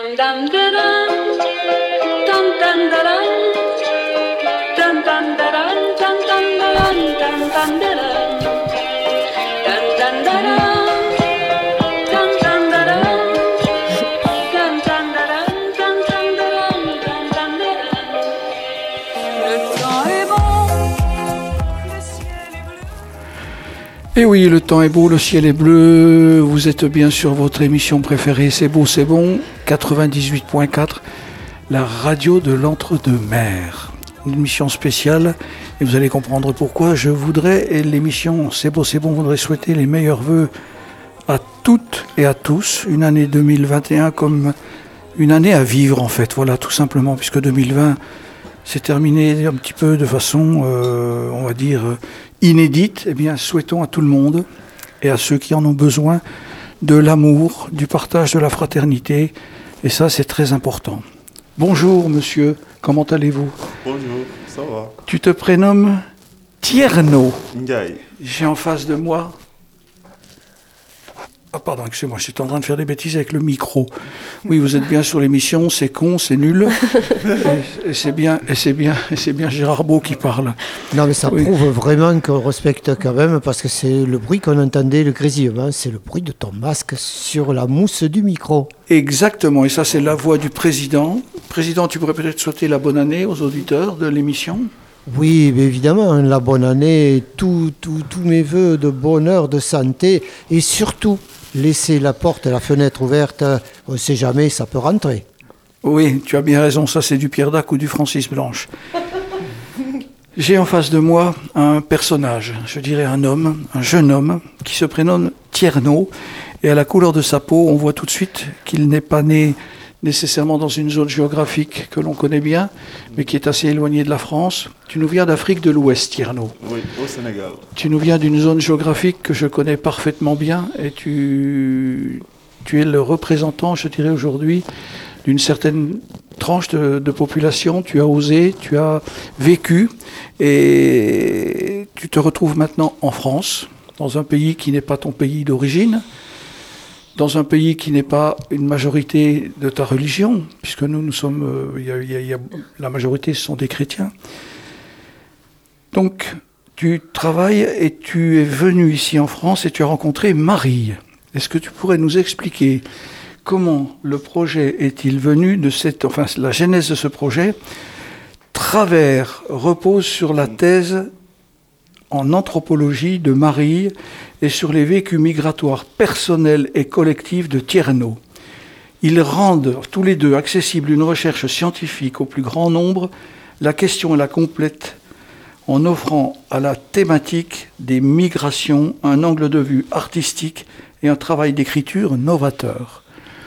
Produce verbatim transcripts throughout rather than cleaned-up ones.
Et oui, le temps est beau, le ciel est bleu, vous êtes bien sur votre émission préférée, C'est beau, c'est bon, quatre-vingt-dix-huit point quatre, la radio de l'entre-deux-mers. Une émission spéciale, et vous allez comprendre pourquoi. Je voudrais, et l'émission C'est beau, c'est bon, voudrais souhaiter les meilleurs vœux à toutes et à tous, une année deux mille vingt et un comme une année à vivre en fait, voilà, tout simplement, puisque deux mille vingt s'est terminé un petit peu de façon, euh, on va dire, inédite. Eh bien, souhaitons à tout le monde et à ceux qui en ont besoin de l'amour, du partage, de la fraternité. Et ça, c'est très important. Bonjour, monsieur. Comment allez-vous ? Bonjour, ça va. Tu te prénommes Tierno. Ndiaye. J'ai en face de moi... Ah pardon, excusez-moi, j'étais en train de faire des bêtises avec le micro. Oui, vous êtes bien sur l'émission, c'est con, c'est nul. Et, et c'est bien, et c'est bien, et c'est bien Gérard Beau qui parle. Non, mais ça oui. prouve vraiment qu'on respecte quand même, parce que c'est le bruit qu'on entendait, le grésillement, c'est le bruit de ton masque sur la mousse du micro. Exactement, et ça c'est la voix du président. Président, tu pourrais peut-être souhaiter la bonne année aux auditeurs de l'émission ? Oui, mais évidemment, la bonne année, tous tout, tout mes voeux de bonheur, de santé, et surtout, laisser la porte et la fenêtre ouverte, on ne sait jamais, ça peut rentrer. Oui, tu as bien raison, ça c'est du Pierre Dac ou du Francis Blanche. J'ai en face de moi un personnage, je dirais un homme, un jeune homme, qui se prénomme Tierno, et à la couleur de sa peau, on voit tout de suite qu'il n'est pas né nécessairement dans une zone géographique que l'on connaît bien, mais qui est assez éloignée de la France. Tu nous viens d'Afrique de l'Ouest, Tierno. Oui, au Sénégal. Tu nous viens d'une zone géographique que je connais parfaitement bien, et tu, tu es le représentant, je dirais aujourd'hui, d'une certaine tranche de, de population. Tu as osé, tu as vécu, et tu te retrouves maintenant en France, dans un pays qui n'est pas ton pays d'origine, dans un pays qui n'est pas une majorité de ta religion, puisque nous, nous sommes, euh, y a, y a, y a, la majorité, ce sont des chrétiens. Donc, tu travailles et tu es venu ici en France et tu as rencontré Marie. Est-ce que tu pourrais nous expliquer comment le projet est-il venu de cette, enfin, la genèse de ce projet, Travers repose sur la thèse en anthropologie de Marie et sur les vécus migratoires personnels et collectifs de Tierno. Ils rendent tous les deux accessible une recherche scientifique au plus grand nombre. La question est la complète en offrant à la thématique des migrations un angle de vue artistique et un travail d'écriture novateur.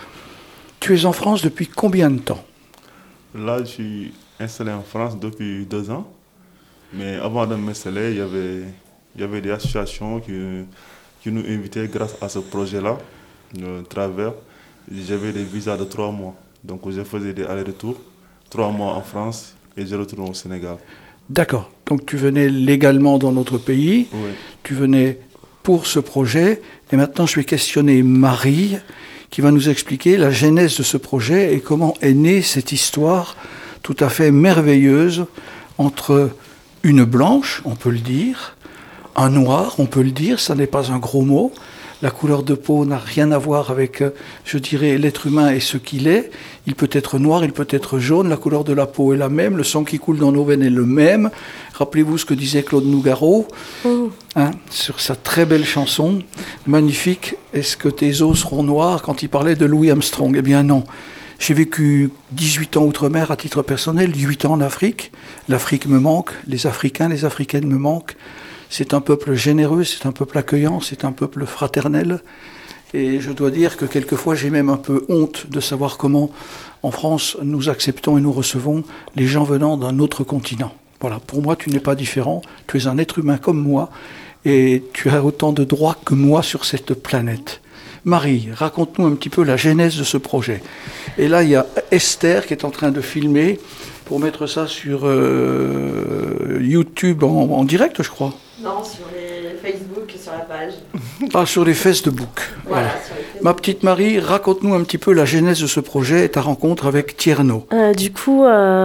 Tu es en France depuis combien de temps ? Là, je suis installé en France depuis deux ans. Mais avant de m'installer, il y avait, il y avait des associations qui, qui nous invitaient grâce à ce projet-là, de Travers. J'avais des visas de trois mois. Donc je faisais des allers-retours, trois mois en France et je retourne au Sénégal. D'accord. Donc tu venais légalement dans notre pays, oui. Tu venais pour ce projet. Et maintenant, je vais questionner Marie, qui va nous expliquer la genèse de ce projet et comment est née cette histoire tout à fait merveilleuse entre une blanche, on peut le dire, un noir, on peut le dire, ça n'est pas un gros mot. La couleur de peau n'a rien à voir avec, je dirais, l'être humain et ce qu'il est. Il peut être noir, il peut être jaune, la couleur de la peau est la même, le sang qui coule dans nos veines est le même. Rappelez-vous ce que disait Claude Nougaro, oh. hein, sur sa très belle chanson, magnifique, « Est-ce que tes os seront noirs ?» quand il parlait de Louis Armstrong. Eh bien non. J'ai vécu dix-huit ans outre-mer à titre personnel, huit ans en Afrique. L'Afrique me manque, les Africains, les Africaines me manquent. C'est un peuple généreux, c'est un peuple accueillant, c'est un peuple fraternel. Et je dois dire que quelquefois j'ai même un peu honte de savoir comment, en France, nous acceptons et nous recevons les gens venant d'un autre continent. Voilà, pour moi, tu n'es pas différent, tu es un être humain comme moi, et tu as autant de droits que moi sur cette planète. Marie, raconte-nous un petit peu la genèse de ce projet. Et là, il y a Esther qui est en train de filmer pour mettre ça sur euh, YouTube en, en direct, je crois. Non, sur les Facebook, sur la page. Ah, sur les Facebook. Voilà, Voilà. sur les Facebook. Ma petite Marie, raconte-nous un petit peu la genèse de ce projet et ta rencontre avec Tierno. Euh, du coup,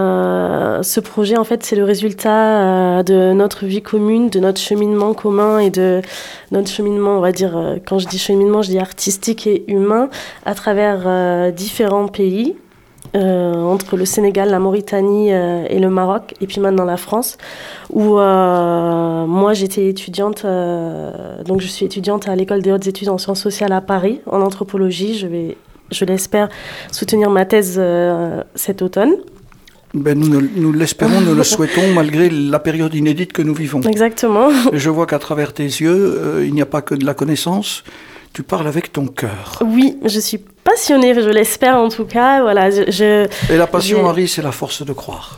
euh, ce projet, en fait, c'est le résultat euh, de notre vie commune, de notre cheminement commun et de notre cheminement, on va dire, euh, quand je dis cheminement, je dis artistique et humain, à travers euh, différents pays. Euh, entre le Sénégal, la Mauritanie euh, et le Maroc, et puis maintenant la France, où euh, moi j'étais étudiante, euh, donc je suis étudiante à l'école des hautes études en sciences sociales à Paris, en anthropologie. Je vais, je l'espère, soutenir ma thèse euh, cet automne. Ben, nous, nous l'espérons, nous le souhaitons, malgré la période inédite que nous vivons. Exactement. Et je vois qu'à travers tes yeux, euh, il n'y a pas que de la connaissance, tu parles avec ton cœur. Oui, je suis passionnée, je l'espère en tout cas. Voilà, je, je, Et la passion, j'ai- Marie, c'est la force de croire.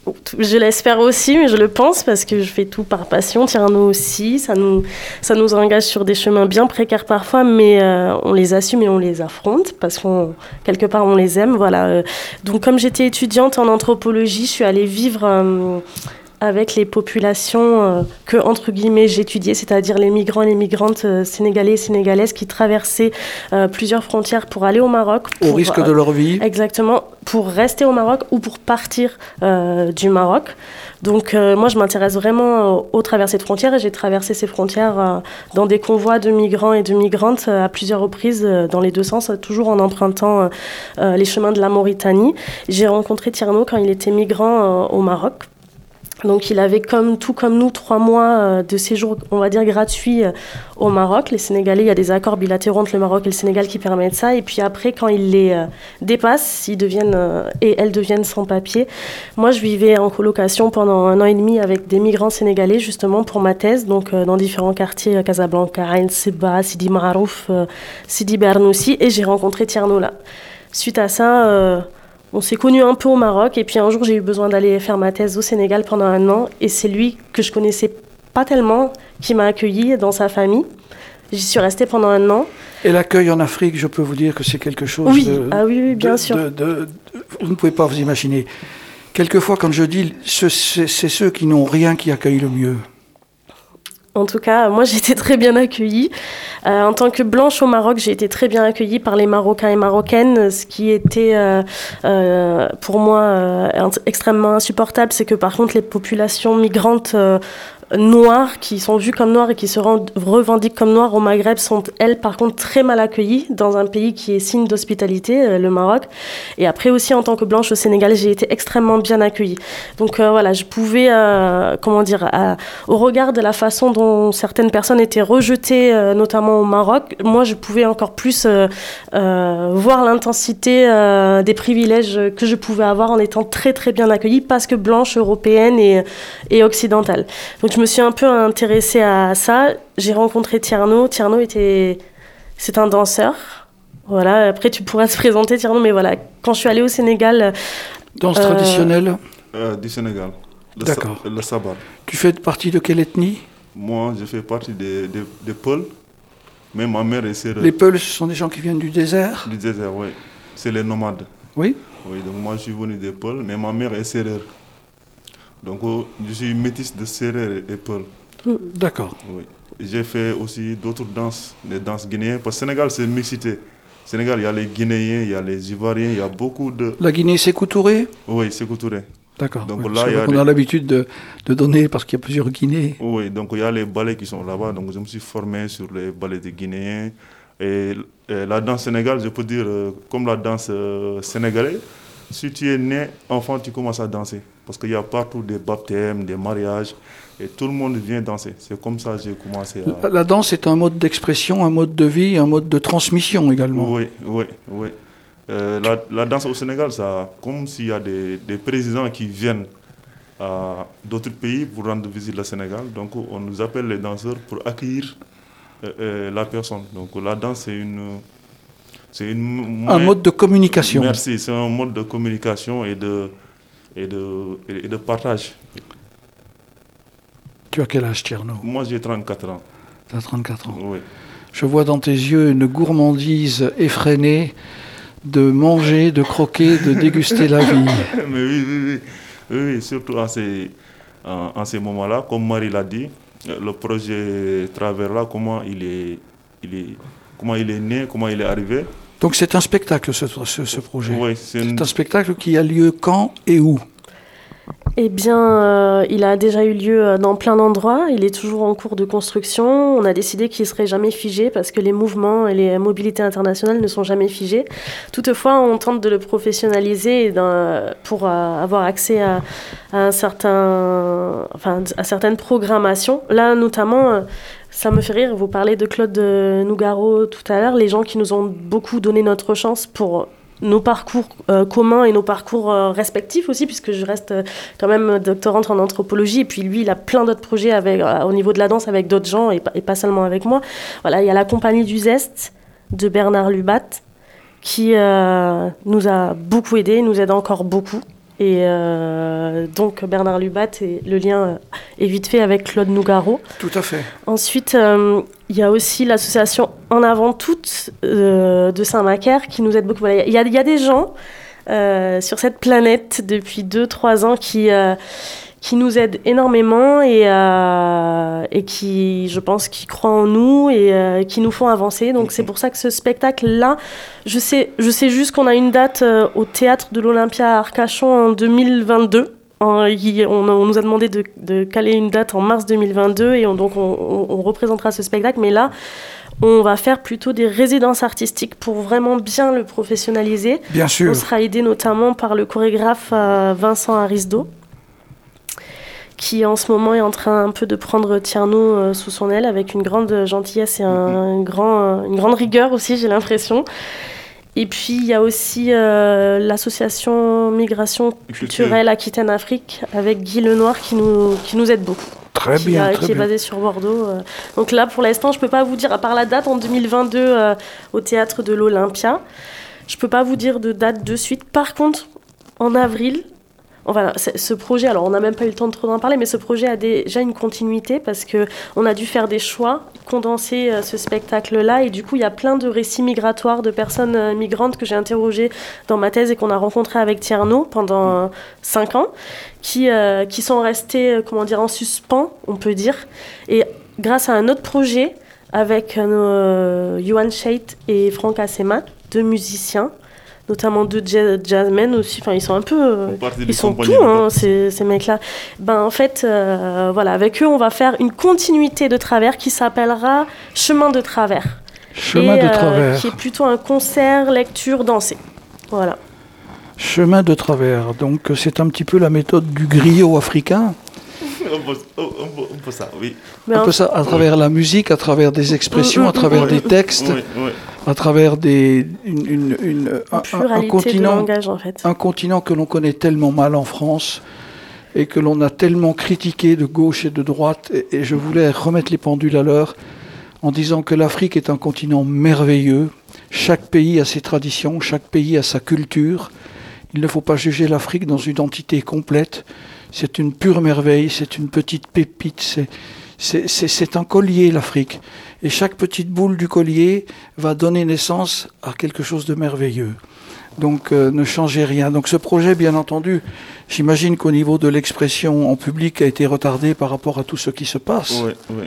je l'espère aussi, mais je le pense parce que je fais tout par passion. Tierno aussi, ça nous, ça nous engage sur des chemins bien précaires parfois, mais euh, on les assume et on les affronte parce qu'on quelque part on les aime. Voilà. Euh, Donc comme j'étais étudiante en anthropologie, je suis allée vivre euh, avec les populations euh, que, entre guillemets, j'étudiais, c'est-à-dire les migrants et les migrantes euh, sénégalais et sénégalaises qui traversaient euh, plusieurs frontières pour aller au Maroc. Au pour, risque euh, de leur vie. Exactement, pour rester au Maroc ou pour partir euh, du Maroc. Donc euh, moi, je m'intéresse vraiment euh, aux traversées de frontières et j'ai traversé ces frontières euh, dans des convois de migrants et de migrantes euh, à plusieurs reprises euh, dans les deux sens, euh, toujours en empruntant euh, euh, les chemins de la Mauritanie. J'ai rencontré Tierno quand il était migrant euh, au Maroc. Donc il avait comme tout comme nous trois mois euh, de séjour, on va dire gratuit euh, au Maroc. Les Sénégalais, il y a des accords bilatéraux entre le Maroc et le Sénégal qui permettent ça. Et puis après, quand ils les euh, dépassent, ils deviennent euh, et elles deviennent sans papier. Moi, je vivais en colocation pendant un an et demi avec des migrants sénégalais justement pour ma thèse, donc euh, dans différents quartiers, euh, Casablanca, Ain Seba, Sidi Marouf, euh, Sidi Bernoussi, et j'ai rencontré Tierno là. Suite à ça. Euh, On s'est connus un peu au Maroc et puis un jour j'ai eu besoin d'aller faire ma thèse au Sénégal pendant un an et c'est lui que je connaissais pas tellement qui m'a accueilli dans sa famille. J'y suis restée pendant un an. Et l'accueil en Afrique, je peux vous dire que c'est quelque chose Oui, de... ah oui, oui, bien de- sûr. de- de- vous ne pouvez pas vous imaginer. Quelquefois, quand je dis, ce- c'est c'est ceux qui n'ont rien qui accueillent le mieux. En tout cas, moi, j'ai été très bien accueillie. Euh, en tant que blanche au Maroc, j'ai été très bien accueillie par les Marocains et Marocaines. Ce qui était euh, euh, pour moi euh, extrêmement insupportable, c'est que par contre, les populations migrantes euh, noires, qui sont vues comme noires et qui se rend- revendiquent comme noires au Maghreb, sont, elles, par contre, très mal accueillies dans un pays qui est signe d'hospitalité, euh, le Maroc. Et après aussi, en tant que blanche au Sénégal, j'ai été extrêmement bien accueillie. Donc euh, voilà, je pouvais, euh, comment dire, à- au regard de la façon dont certaines personnes étaient rejetées, euh, notamment au Maroc, moi, je pouvais encore plus euh, euh, voir l'intensité euh, des privilèges que je pouvais avoir en étant très, très bien accueillie parce que blanche, européenne et, et occidentale. Donc je me suis un peu intéressée à ça. J'ai rencontré Tierno. Tierno était... C'est un danseur. Voilà. Après, tu pourras te présenter, Tierno. Mais voilà, quand je suis allée au Sénégal... Danse Euh, traditionnelle, Euh, du Sénégal. Le D'accord. sa- le sabbat. tu fais partie de quelle ethnie? Moi, je fais partie des, des, des Peuls, mais ma mère est sérère. Les Peuls, ce sont des gens qui viennent du désert? Du désert, oui. C'est les nomades. Oui. Oui, donc moi, je suis venu des Peuls, mais ma mère est sérère. Donc, oh, je suis métisse de sérère et, et Peul. D'accord. Oui. J'ai fait aussi d'autres danses, des danses guinéennes. Parce que Sénégal, c'est une mixité. Sénégal, il y a les Guinéens, il y a les Ivoiriens, il y a beaucoup de... La Guinée, c'est Touré? Oui, c'est couturé. D'accord. Donc Oui, là, c'est il y vrai a qu'on a des- l'habitude de, de donner parce qu'il y a plusieurs Guinées. Oui, donc il y a les ballets qui sont là-bas. Donc je me suis formé sur les ballets des Guinéens. Et, et la danse sénégalaise, je peux dire, euh, comme la danse euh, sénégalaise, si tu es né enfant, tu commences à danser. Parce qu'il y a partout des baptêmes, des mariages. Et tout le monde vient danser. C'est comme ça que j'ai commencé à... La, la danse est un mode d'expression, un mode de vie, un mode de transmission également. Oui, oui, oui. Euh, la, la danse au Sénégal, ça, comme s'il y a des, des présidents qui viennent à d'autres pays pour rendre visite au Sénégal. Donc, on nous appelle les danseurs pour accueillir euh, euh, la personne. Donc, la danse, c'est une... C'est une Un mode de communication. Merci, c'est un mode de communication et de, et de, et de partage. Tu as quel âge, Tierno? Moi, j'ai trente-quatre ans. Tu as trente-quatre ans. Oui. Je vois dans tes yeux une gourmandise effrénée de manger, de croquer, de déguster la vie. Mais oui, oui, oui, oui, oui, surtout en ces, en, en ces moments-là, comme Marie l'a dit, le projet Travers là, comment il est, il est, comment il est né, comment il est arrivé. Donc c'est un spectacle ce, ce, ce projet. Oui, c'est, c'est une... un spectacle qui a lieu quand et où? Eh bien, euh, il a déjà eu lieu dans plein d'endroits. Il est toujours en cours de construction. On a décidé qu'il ne serait jamais figé parce que les mouvements et les mobilités internationales ne sont jamais figés. Toutefois, on tente de le professionnaliser pour euh, avoir accès à, à, un certain, enfin, à certaines programmations. Là, notamment, euh, ça me fait rire, vous parlez de Claude Nougaro tout à l'heure, les gens qui nous ont beaucoup donné notre chance pour nos parcours euh, communs et nos parcours euh, respectifs aussi, puisque je reste euh, quand même doctorante en anthropologie, et puis lui, il a plein d'autres projets avec, euh, au niveau de la danse avec d'autres gens, et, et pas seulement avec moi. Voilà, il y a la compagnie du Zest de Bernard Lubat, qui euh, nous a beaucoup aidés, nous aide encore beaucoup. Et euh, donc Bernard Lubat, et le lien est vite fait avec Claude Nougaro. Tout à fait. Ensuite, euh, il y a aussi l'association En Avant Toutes euh, de Saint-Macaire qui nous aide beaucoup. Il y a, il y a des gens euh, sur cette planète depuis deux trois ans qui, euh, qui nous aident énormément et, euh, et qui, je pense, qui croient en nous et euh, qui nous font avancer. Donc c'est pour ça que ce spectacle-là, je sais, je sais juste qu'on a une date euh, au Théâtre de l'Olympia à Arcachon en deux mille vingt-deux. On, on nous a demandé de, de caler une date en mars deux mille vingt-deux et on, donc on, on, on représentera ce spectacle. Mais là, on va faire plutôt des résidences artistiques pour vraiment bien le professionnaliser. Bien sûr. On sera aidé notamment par le chorégraphe euh, Vincent Arisdo, qui en ce moment est en train un peu de prendre Tierno euh, sous son aile avec une grande gentillesse et un, mm-hmm. grand, euh, une grande rigueur aussi, j'ai l'impression. Et puis, il y a aussi euh, l'association Migration Culturelle Aquitaine-Afrique avec Guy Lenoir qui nous, qui nous aide beaucoup. Très qui, bien, a, très qui bien. est basé sur Bordeaux. Euh. Donc là, pour l'instant, je ne peux pas vous dire, à part la date en deux mille vingt-deux euh, au Théâtre de l'Olympia, je ne peux pas vous dire de date de suite. Par contre, en avril, voilà, ce projet, alors on n'a même pas eu le temps de trop en parler, mais ce projet a déjà une continuité parce qu'on a dû faire des choix, condenser euh, ce spectacle-là, et du coup il y a plein de récits migratoires de personnes euh, migrantes que j'ai interrogées dans ma thèse et qu'on a rencontrées avec Tierno pendant euh, cinq ans, qui, euh, qui sont restés, euh, comment dire, en suspens, on peut dire, et grâce à un autre projet avec euh, Yohan Chait et Franck Assema, deux musiciens, notamment deux jazz- jazzmen aussi, enfin ils sont un peu, euh, ils sont tout, hein, ces, ces mecs-là. Ben en fait, euh, voilà, avec eux on va faire une continuité de travers qui s'appellera Chemin de travers. Chemin et, de euh, travers. Qui est plutôt un concert, lecture, dansé. Voilà. Chemin de travers. Donc c'est un petit peu la méthode du griot africain. un, peu, un, peu, un peu ça, oui. Mais un en... peu ça, à travers oui. la musique, à travers des expressions, à travers oui. des textes, oui, oui. à travers des, une, une, une, un, pluralité un, continent, de langage, en fait. Un continent que l'on connaît tellement mal en France et que l'on a tellement critiqué de gauche et de droite. Et, et je voulais remettre les pendules à l'heure en disant que l'Afrique est un continent merveilleux. Chaque pays a ses traditions, chaque pays a sa culture. Il ne faut pas juger l'Afrique dans une entité complète. C'est une pure merveille, c'est une petite pépite, c'est, c'est, c'est, c'est un collier, l'Afrique. Et chaque petite boule du collier va donner naissance à quelque chose de merveilleux. Donc euh, ne changez rien. Donc ce projet, bien entendu, j'imagine qu'au niveau de l'expression en public a été retardé par rapport à tout ce qui se passe. Oui, oui.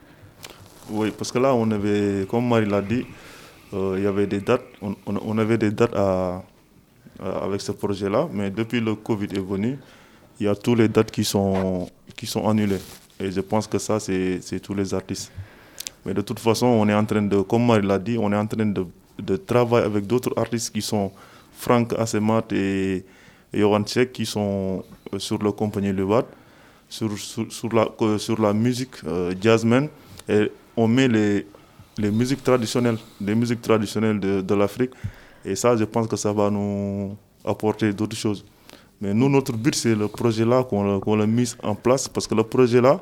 Oui, parce que là, on avait, comme Marie l'a dit, euh, il y avait des dates, on, on, on avait des dates à, à, avec ce projet-là, mais depuis le Covid est venu, il y a toutes les dates qui sont, qui sont annulées. Et je pense que ça, c'est, c'est tous les artistes. Mais de toute façon, on est en train de, comme Marie l'a dit, on est en train de, de travailler avec d'autres artistes qui sont Franck Assemat et, et Yohan Chait, qui sont sur le compagnie Lubat, sur, sur, sur, la, sur la musique euh, jazzman. Et on met les, les musiques traditionnelles, les musiques traditionnelles de, de l'Afrique. Et ça, je pense que ça va nous apporter d'autres choses. Mais nous, notre but, c'est le projet-là qu'on, qu'on l'a mis en place, parce que le projet-là,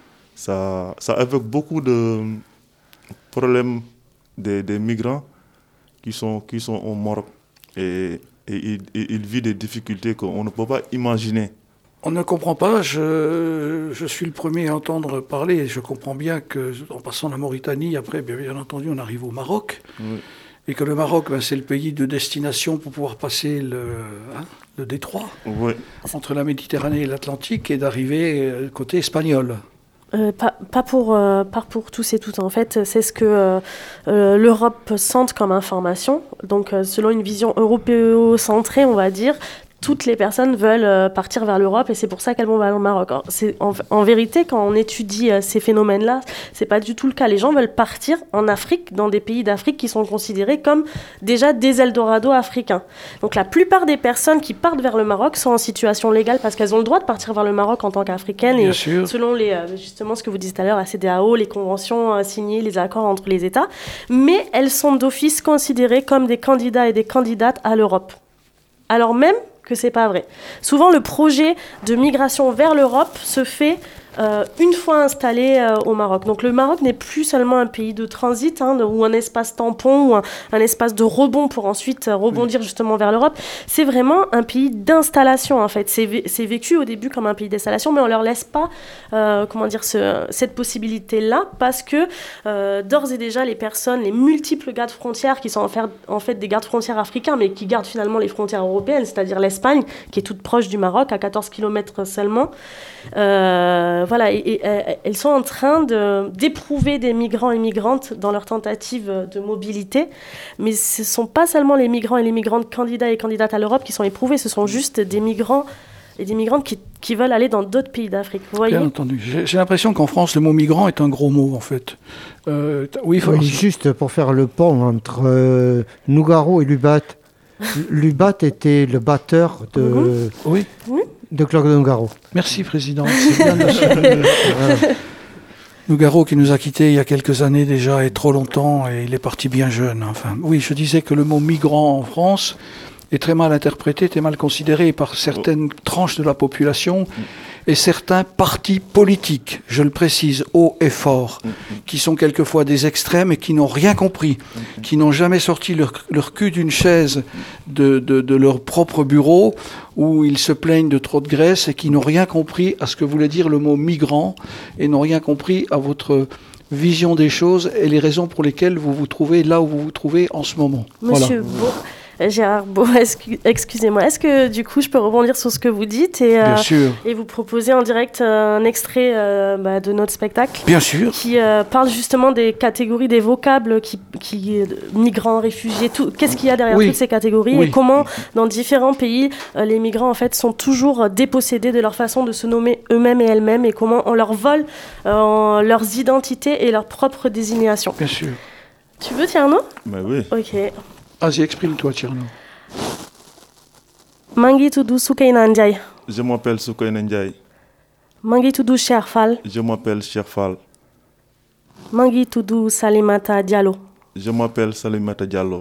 ça, ça évoque beaucoup de problèmes des, des migrants qui sont, qui sont au Maroc. Et, et, et, et ils vivent des difficultés qu'on ne peut pas imaginer. On ne comprend pas, je, je suis le premier à entendre parler, et je comprends bien qu'en passant la Mauritanie, après, bien, bien entendu, on arrive au Maroc. Oui. Et que le Maroc, ben, c'est le pays de destination pour pouvoir passer le, hein, le détroit oui. entre la Méditerranée et l'Atlantique et d'arriver côté espagnol. Euh, pas, pas, pour, euh, pas pour tous et toutes. En fait, c'est ce que euh, euh, l'Europe sente comme information. Donc, euh, selon une vision européocentrée, on va dire, toutes les personnes veulent euh, partir vers l'Europe et c'est pour ça qu'elles vont vers le Maroc. Alors, c'est, en, en vérité, quand on étudie euh, ces phénomènes-là, c'est pas du tout le cas. Les gens veulent partir en Afrique, dans des pays d'Afrique qui sont considérés comme déjà des Eldorado africains. Donc la plupart des personnes qui partent vers le Maroc sont en situation légale parce qu'elles ont le droit de partir vers le Maroc en tant qu'Africaines. Bien et sûr. Selon les, euh, justement ce que vous disiez tout à l'heure, la C D A O, les conventions euh, signées, les accords entre les États. Mais elles sont d'office considérées comme des candidats et des candidates à l'Europe. Alors même que c'est pas vrai. Souvent, le projet de migration vers l'Europe se fait euh, une fois installé euh, au Maroc. Donc le Maroc n'est plus seulement un pays de transit hein, ou un espace tampon ou un, un espace de rebond pour ensuite euh, rebondir oui. justement vers l'Europe. C'est vraiment un pays d'installation en fait. C'est, vé- c'est vécu au début comme un pays d'installation, mais on leur laisse pas euh, comment dire ce, cette possibilité-là parce que euh, d'ores et déjà les personnes, les multiples gardes frontières qui sont en fait, en fait des gardes frontières africains, mais qui gardent finalement les frontières européennes, c'est-à-dire l'Espagne, qui est toute proche du Maroc, à quatorze kilomètres seulement. Euh, voilà, et, et, et elles sont en train de, d'éprouver des migrants et migrantes dans leur tentative de mobilité. Mais ce ne sont pas seulement les migrants et les migrantes candidats et candidates à l'Europe qui sont éprouvés, ce sont juste des migrants et des migrantes qui, qui veulent aller dans d'autres pays d'Afrique. Vous voyez ? Bien entendu. J'ai, j'ai l'impression qu'en France, le mot migrant est un gros mot, en fait. Euh, oui, oui, juste pour faire le pont entre euh, Nougaro et Lubat. Lubat était le batteur de, mmh. oui. de Claude Nougaro. Merci, Président. C'est bien de se... Nougaro qui nous a quittés il y a quelques années déjà et trop longtemps, et il est parti bien jeune. Enfin, oui, je disais que le mot migrant en France est très mal interprété, très mal considéré par certaines oh. tranches de la population mmh. et certains partis politiques, je le précise haut et fort, mmh. qui sont quelquefois des extrêmes et qui n'ont rien compris, mmh. qui n'ont jamais sorti leur, leur cul d'une chaise de, de, de leur propre bureau où ils se plaignent de trop de graisse et qui n'ont rien compris à ce que voulait dire le mot migrant et n'ont rien compris à votre vision des choses et les raisons pour lesquelles vous vous trouvez là où vous vous trouvez en ce moment. Monsieur voilà. Beau. Gérard Beau, excusez-moi, est-ce que du coup je peux rebondir sur ce que vous dites et, Bien euh, sûr. et vous proposer en direct euh, un extrait euh, bah, de notre spectacle ? Bien sûr. Qui euh, parle justement des catégories, des vocables, qui, qui, euh, migrants, réfugiés, tout. Qu'est-ce qu'il y a derrière oui. toutes ces catégories oui. et comment dans différents pays euh, les migrants en fait sont toujours dépossédés de leur façon de se nommer eux-mêmes et elles-mêmes et comment on leur vole euh, leurs identités et leur propre désignation. Bien sûr. Tu veux Tierno ? Bah oui. Ok. Vas-y, exprime-toi, Tierno. Mangi tudu Soukaina Ndiaye. Je m'appelle Soukaina Ndiaye. Mangi tudu Cheikh Fall. Je m'appelle Cheikh Fall. Mangi tudu Salimata Diallo. Je m'appelle Salimata Diallo.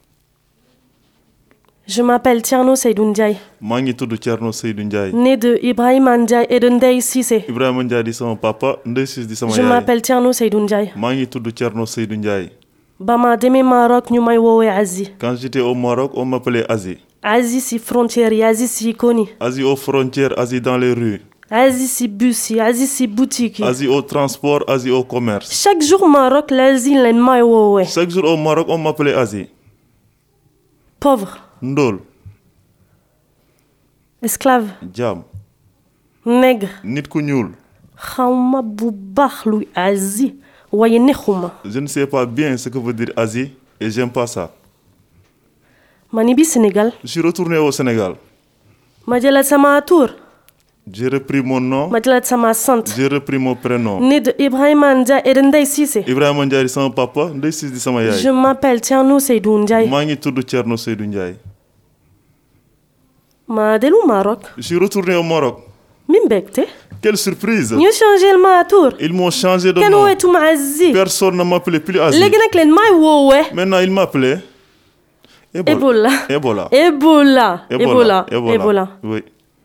Je m'appelle Tierno Seydou Ndiaye. Mangi tudu Tierno Seydou Ndiaye. Né de Ibrahima Ndiaye et de Ndeye Cissé. Ibrahima Ndiaye di sama papa, Ndeye Cissé di sama yaay. Je m'appelle Tierno Seydou Ndiaye. Mangi tudu Tierno Seydou Ndiaye. Bama demee Maroc ñu may woowee Azi. Quand j'étais au Maroc, on m'appelait Azi. Azi si frontière yi, Azi si koni. Azi aux frontières, Azi dans les rues. Azi si bus yi, Azi si boutique yi. Azi au transport, Azi au commerce. Chaque jour Maroc l'Azi leen may woowee. Chaque jour au Maroc, on m'appelait Azi. Pauvre. Ndol. Esclave. Jaam. Nègre. Nit ku ñuul. Xawma bu baax luy Azi. Je ne sais pas bien ce que veut dire Asie et j'aime pas ça. Manibi Sénégal. Je suis retourné au Sénégal. Madjala sama tour. J'ai repris mon nom. Madjala sama sant. J'ai repris mon prénom. Né de Ibrahima Ndiaye et de Ndeye Cissé. Ibrahima Ndiaye sama papa, Ndeye Cissé sama yaay. Je m'appelle Tierno Seydou Ndiaye. Maa ngi tudd Tierno Seydou Ndiaye. Ma delu Maroc. Je suis retourné au Maroc. Mimbekte. Quelle surprise! Ñu changé le matour. Ils m'ont changé de nom. Personne ne m'appelait plus Azi. Maintenant, ils m'appelaient Ebola. Ebola. Ebola. Ebola. Ebola. Ebola. Oui.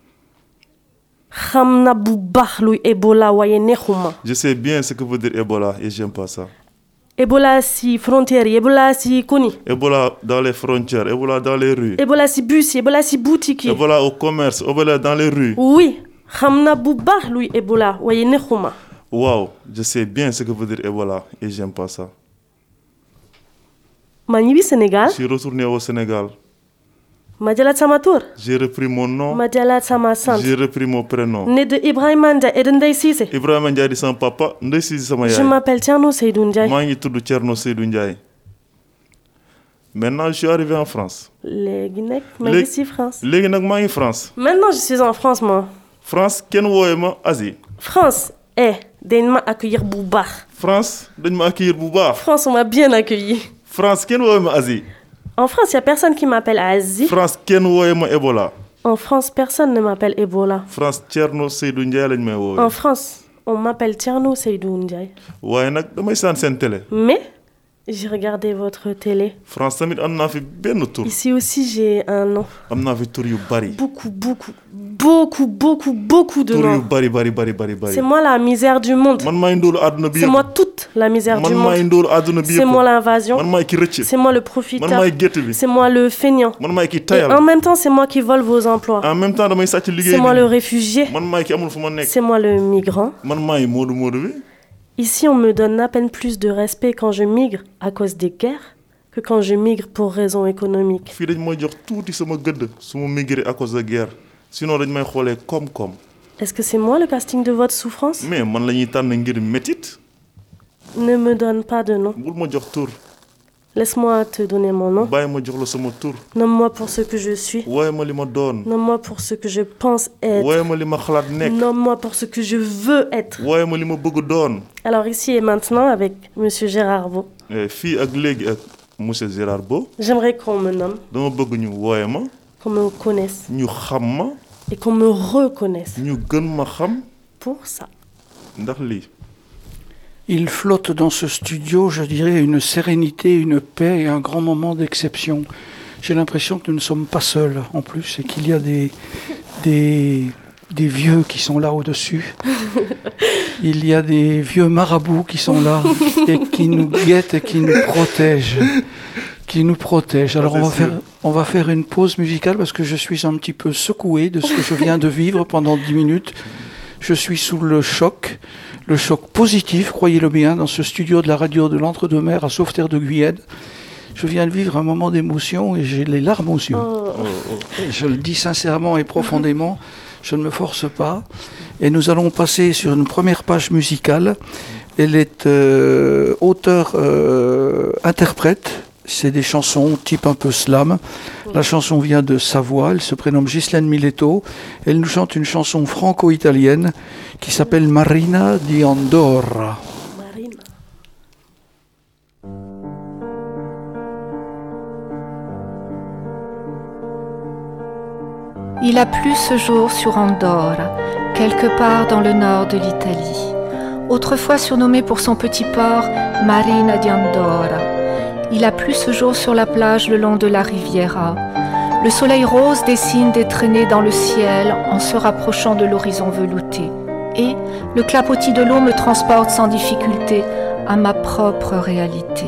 Je sais bien ce que veut dire Ebola et j'aime pas ça. Ebola si frontière, Ebola si koni. Ebola dans les frontières, Ebola dans les rues. Ebola si bus, Ebola si boutique. Ebola au commerce, Ebola dans les rues. Oui. Xamna bu baax luy Ebola waye neexuma. Wow, je sais bien ce que veut dire Ebola et j'aime pas ça. Ma ñibi Sénégal. Je suis retourné au Sénégal. Madialat sama tour. J'ai repris mon nom. Madialat sama sant. J'ai repris mon prénom. Né de Ibrahima Ndiaye et de Ndeye Cissé. Ibrahima Ndiaye di sama papa, Ndeye Cissé sama Je yaay. m'appelle Thierno Seydou Ndiaye. maa ngi tudd Thierno Seydou Ndiaye. Maintenant, je suis arrivé en France. Léegi nag ma Lég- ngi si France. léegi nag maa ngi France. Maintenant je suis en France moi. France kenn wooye ma Asie. France, eh, dañ ma accueillir bu baax. France dañ ma accueillir bu baax. France, on m'a bien accueilli. France kenn wooye ma Asie. En France, il n'y a personne qui m'appelle Asie. France kenn wooye ma Ebola. En France, personne ne m'appelle Ebola. France Thierno Seydou Ndiaye lañ may wooye. En France, on m'appelle Thierno Seydou Ndiaye. waaye nag damay saan seen télé. Mais j'ai regardé votre télé. France tamit am naa fi benn tur. Ici aussi, j'ai un nom. am naa fi tur yu bari. Beaucoup, beaucoup, beaucoup, beaucoup, beaucoup de tur yu noms. bari bari bari bari bari. C'est moi la misère du monde. man maay ndóolu àdduna bi C'est yëpp. moi toute la misère man du maay monde. ndóolu àdduna bi C'est moi yëpp. l'invasion. man maay ki rëcc. C'est moi le man profiteur. maay gétt bi. C'est moi le feignant. man maay ki Et tayal. en même temps, c'est moi qui vole vos emplois. en même temps damay sàcc liggéey C'est moi bi. le réfugié. man maay ki amul fu ma nekk. C'est moi le migrant. man maay moodu moodu bi. Ici, on me donne à peine plus de respect quand je migre à cause des guerres que quand je migre pour raisons économiques. fii dañ may jox tuuti sama gëdd su ma migré à cause de guerre sinon dañ may xoolee koom-koom. Est-ce que c'est moi le casting de votre souffrance? mais man la ñuy tànn ngir métit. Ne me donne pas de nom. bul ma jox tur. Laisse-moi te donner mon nom. bàyyi ma jox la sama tur. Nomme-moi pour ce que je suis. wooye ma li ma doon. Nomme-moi pour ce que je pense être. wooye ma li ma xalaat nekk. Nomme-moi pour ce que je veux être. wooye ma li ma bëgg doon. Alors ici et maintenant, avec Monsieur Gérard Beau, Eh, fii ak léegi ak monsieur Gérard Beau j'aimerais qu'on me nomme, dama bëgg ñu wooye ma qu'on me connaisse ñu xam ma et qu'on me reconnaisse ñu gën ma xam pour ça. ndax lii. Il flotte dans ce studio, je dirais, une sérénité, une paix et un grand moment d'exception. J'ai l'impression que nous ne sommes pas seuls, en plus, et qu'il y a des, des, des vieux qui sont là au-dessus. Il y a des vieux marabouts qui sont là et qui nous guettent et qui nous protègent. Qui nous protègent. Alors on va, faire, on va faire une pause musicale parce que je suis un petit peu secoué de ce que je viens de vivre pendant dix minutes. Je suis sous le choc. Le choc positif, croyez-le bien, dans ce studio de la radio de l'Entre-deux-Mers à Sauveterre de Guyenne. Je viens de vivre un moment d'émotion et j'ai les larmes aux yeux. Oh. Oh, oh. Et je le dis sincèrement et profondément, je ne me force pas. Et nous allons passer sur une première page musicale. Elle est euh, auteur-interprète. Euh, C'est des chansons type un peu slam. La chanson vient de Savoie. Elle se prénomme Ghislaine Miletto. Elle nous chante une chanson franco-italienne qui s'appelle Marina di Andorra. Marina. Il a plu ce jour sur Andorra, quelque part dans le nord de l'Italie. Autrefois surnommée pour son petit port Marina di Andorra. Il a plu ce jour sur la plage le long de la Riviera. Le soleil rose dessine des traînées dans le ciel en se rapprochant de l'horizon velouté. Et le clapotis de l'eau me transporte sans difficulté à ma propre réalité.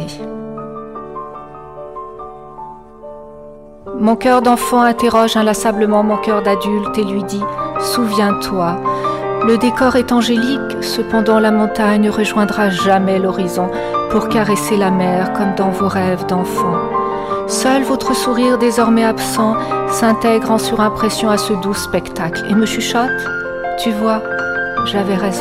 Mon cœur d'enfant interroge inlassablement mon cœur d'adulte et lui dit « Souviens-toi ». Le décor est angélique, cependant la montagne ne rejoindra jamais l'horizon pour caresser la mer comme dans vos rêves d'enfant. Seul votre sourire désormais absent s'intègre en surimpression à ce doux spectacle et me chuchote « Tu vois, j'avais raison ».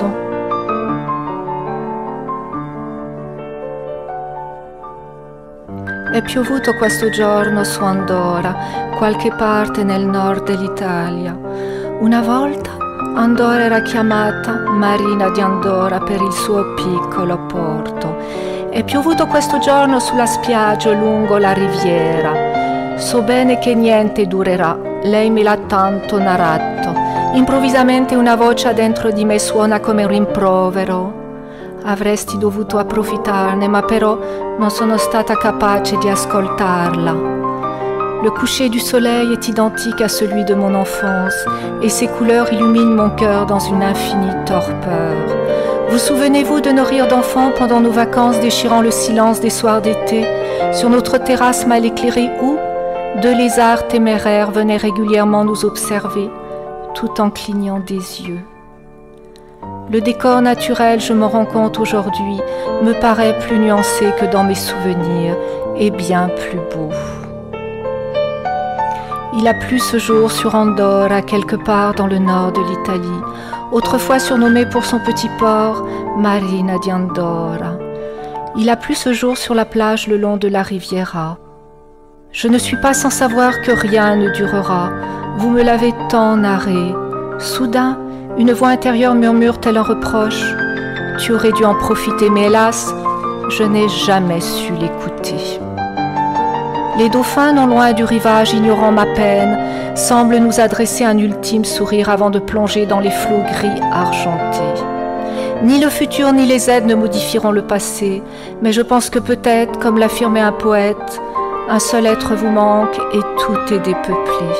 È piovuto questo giorno su Andorra, qualche parte nel nord dell'Italia. Una volta Andorra era chiamata Marina di Andorra per il suo piccolo porto. È piovuto questo giorno sulla spiaggia lungo la riviera. So bene che niente durerà, lei me l'ha tanto narrato. Improvvisamente una voce dentro di me suona come un rimprovero. Avresti dovuto approfittarne, ma però non sono stata capace di ascoltarla. Le coucher du soleil est identique à celui de mon enfance et ses couleurs illuminent mon cœur dans une infinie torpeur. Vous souvenez-vous de nos rires d'enfants pendant nos vacances déchirant le silence des soirs d'été sur notre terrasse mal éclairée où deux lézards téméraires venaient régulièrement nous observer tout en clignant des yeux. Le décor naturel, je me rends compte aujourd'hui, me paraît plus nuancé que dans mes souvenirs et bien plus beau. Il a plu ce jour sur Andorra, quelque part dans le nord de l'Italie, autrefois surnommée pour son petit port Marina di Andorra. Il a plu ce jour sur la plage le long de la Riviera. Je ne suis pas sans savoir que rien ne durera, vous me l'avez tant narré. Soudain, une voix intérieure murmure tel un reproche. Tu aurais dû en profiter, mais hélas, je n'ai jamais su l'écouter. Les dauphins, non loin du rivage, ignorant ma peine, semblent nous adresser un ultime sourire avant de plonger dans les flots gris argentés. Ni le futur ni les aides ne modifieront le passé, mais je pense que peut-être, comme l'affirmait un poète, un seul être vous manque et tout est dépeuplé.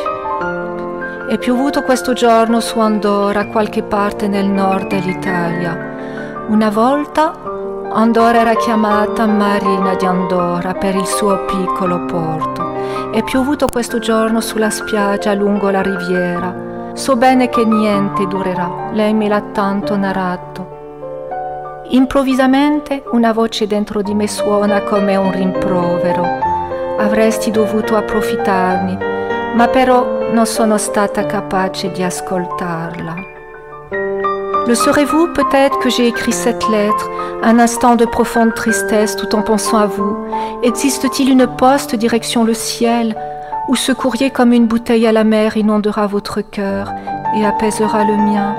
È piovuto questo giorno su Andorra, qualche parte nel nord dell'Italia. Una volta Andorra era chiamata Marina di Andorra per il suo piccolo porto. È piovuto questo giorno sulla spiaggia lungo la riviera. So bene che niente durerà, lei me l'ha tanto narrato. Improvvisamente una voce dentro di me suona come un rimprovero. Avresti dovuto approfittarne, ma però non sono stata capace di ascoltarla. Le saurez-vous peut-être que j'ai écrit cette lettre, un instant de profonde tristesse tout en pensant à vous? Existe-t-il une poste direction le ciel, où ce courrier comme une bouteille à la mer inondera votre cœur et apaisera le mien?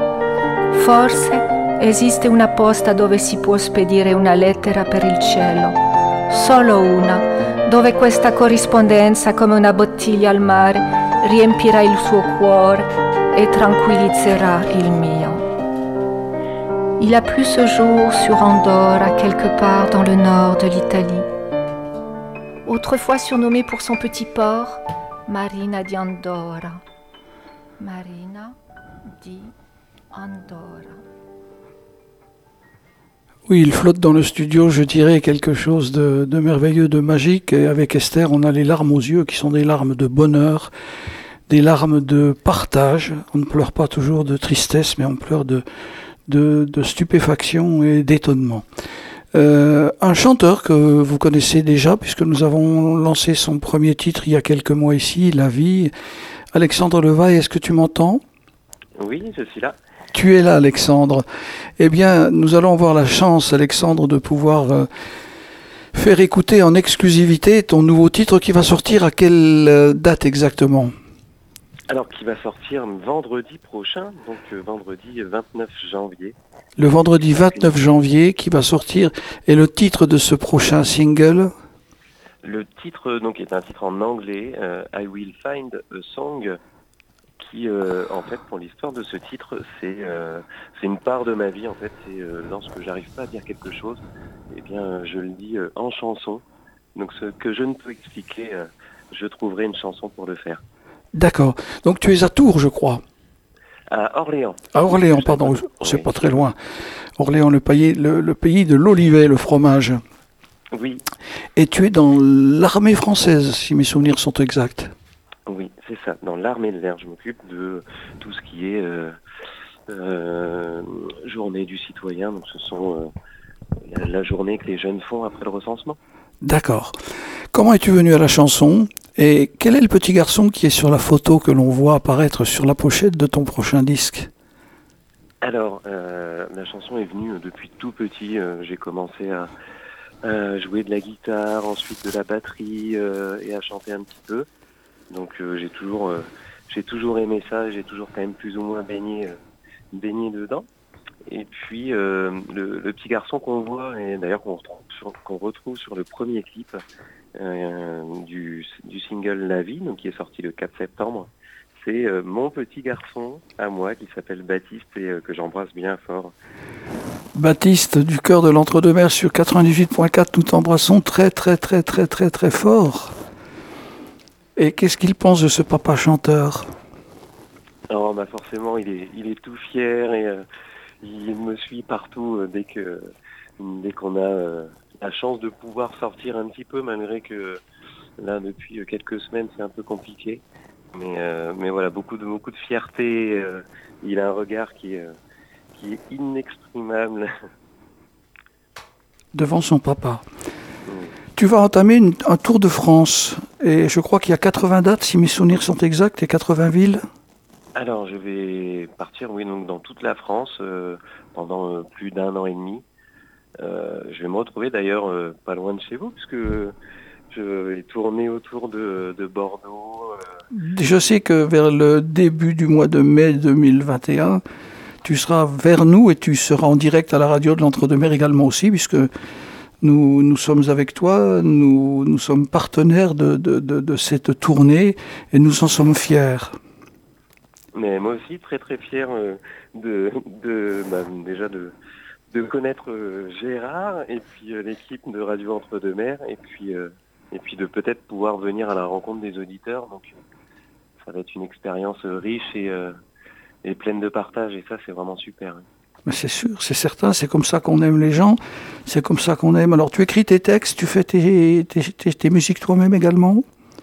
Forse esiste una posta dove si può spedire una lettera per il cielo, solo una, dove questa corrispondenza come una bottiglia al mare riempirà il suo cuore e tranquillizzerà il mio. Il a plu ce jour sur Andorra, quelque part dans le nord de l'Italie. Autrefois surnommée pour son petit port, Marina di Andorra. Marina di Andorra. Oui, il flotte dans le studio, je dirais, quelque chose de, de merveilleux, de magique. Et avec Esther, on a les larmes aux yeux qui sont des larmes de bonheur, des larmes de partage. On ne pleure pas toujours de tristesse, mais on pleure de... De, de stupéfaction et d'étonnement. Euh, un chanteur que vous connaissez déjà, puisque nous avons lancé son premier titre il y a quelques mois ici, La Vie. Alexandre Levaille, est-ce que tu m'entends? Oui, je suis là. Tu es là, Alexandre. Eh bien, nous allons avoir la chance, Alexandre, de pouvoir euh, faire écouter en exclusivité ton nouveau titre qui va sortir à quelle euh, date exactement? Alors, qui va sortir vendredi prochain, donc euh, vendredi vingt-neuf janvier. Le vendredi vingt-neuf janvier qui va sortir. Et le titre de ce prochain single? Le titre, donc, est un titre en anglais, euh, I Will Find a Song, qui, euh, en fait, pour l'histoire de ce titre, c'est euh, c'est une part de ma vie, en fait. C'est euh, lorsque j'arrive pas à dire quelque chose, eh bien, je le dis euh, en chanson. Donc, ce que je ne peux expliquer, euh, je trouverai une chanson pour le faire. D'accord. Donc tu es à Tours, je crois. À Orléans. À Orléans, pardon. Oui. C'est pas très loin. Orléans, le pays, le, le pays de l'olivet, le fromage. Oui. Et tu es dans l'armée française, si mes souvenirs sont exacts. Oui, c'est ça. Dans l'armée de l'air, je m'occupe de tout ce qui est euh, euh, journée du citoyen. Donc ce sont euh, la, la journée que les jeunes font après le recensement. D'accord. Comment es-tu venu à la chanson? Et quel est le petit garçon qui est sur la photo que l'on voit apparaître sur la pochette de ton prochain disque? Alors, euh, la chanson est venue depuis tout petit. Euh, j'ai commencé à, à jouer de la guitare, ensuite de la batterie euh, et à chanter un petit peu. Donc euh, j'ai toujours, euh, j'ai toujours aimé ça. J'ai toujours quand même plus ou moins baigné, euh, baigné dedans. Et puis euh, le, le petit garçon qu'on voit, et d'ailleurs qu'on retrouve sur, qu'on retrouve sur le premier clip euh, du, du single La Vie, donc qui est sorti le quatre septembre, c'est euh, mon petit garçon à moi qui s'appelle Baptiste et euh, que j'embrasse bien fort. Baptiste du cœur de l'Entre-deux-Mers sur quatre-vingt-dix-huit point quatre, nous t'embrassons très très très très très très fort. Et qu'est-ce qu'il pense de ce papa chanteur? Alors bah forcément il est, il est tout fier et euh, il me suit partout euh, dès que dès qu'on a euh, la chance de pouvoir sortir un petit peu, malgré que là depuis quelques semaines c'est un peu compliqué. Mais, euh, mais voilà, beaucoup de, beaucoup de fierté. Euh, il a un regard qui est, euh, qui est inexprimable. Devant son papa. Mmh. Tu vas entamer une, un tour de France. Et je crois qu'il y a quatre-vingts dates, si mes souvenirs sont exacts, et quatre-vingts villes. Alors, je vais partir, oui, donc dans toute la France euh, pendant euh, plus d'un an et demi. Euh, je vais me retrouver d'ailleurs euh, pas loin de chez vous, puisque je vais tourner autour de, de Bordeaux. Euh... Je sais que vers le début du mois de mai deux mille vingt et un, tu seras vers nous et tu seras en direct à la radio de l'Entre-deux-Mers également aussi, puisque nous, nous sommes avec toi, nous, nous sommes partenaires de, de, de, de cette tournée et nous en sommes fiers. Mais moi aussi, très très fier euh, de, de bah, déjà de... de connaître euh, Gérard et puis euh, l'équipe de Radio Entre-deux-Mers et puis euh, et puis de peut-être pouvoir venir à la rencontre des auditeurs. Donc euh, ça va être une expérience euh, riche et, euh, et pleine de partage et ça c'est vraiment super. Mais c'est sûr, c'est certain, c'est comme ça qu'on aime les gens, c'est comme ça qu'on aime. Alors tu écris tes textes, tu fais tes, tes, tes, tes musiques toi-même également ?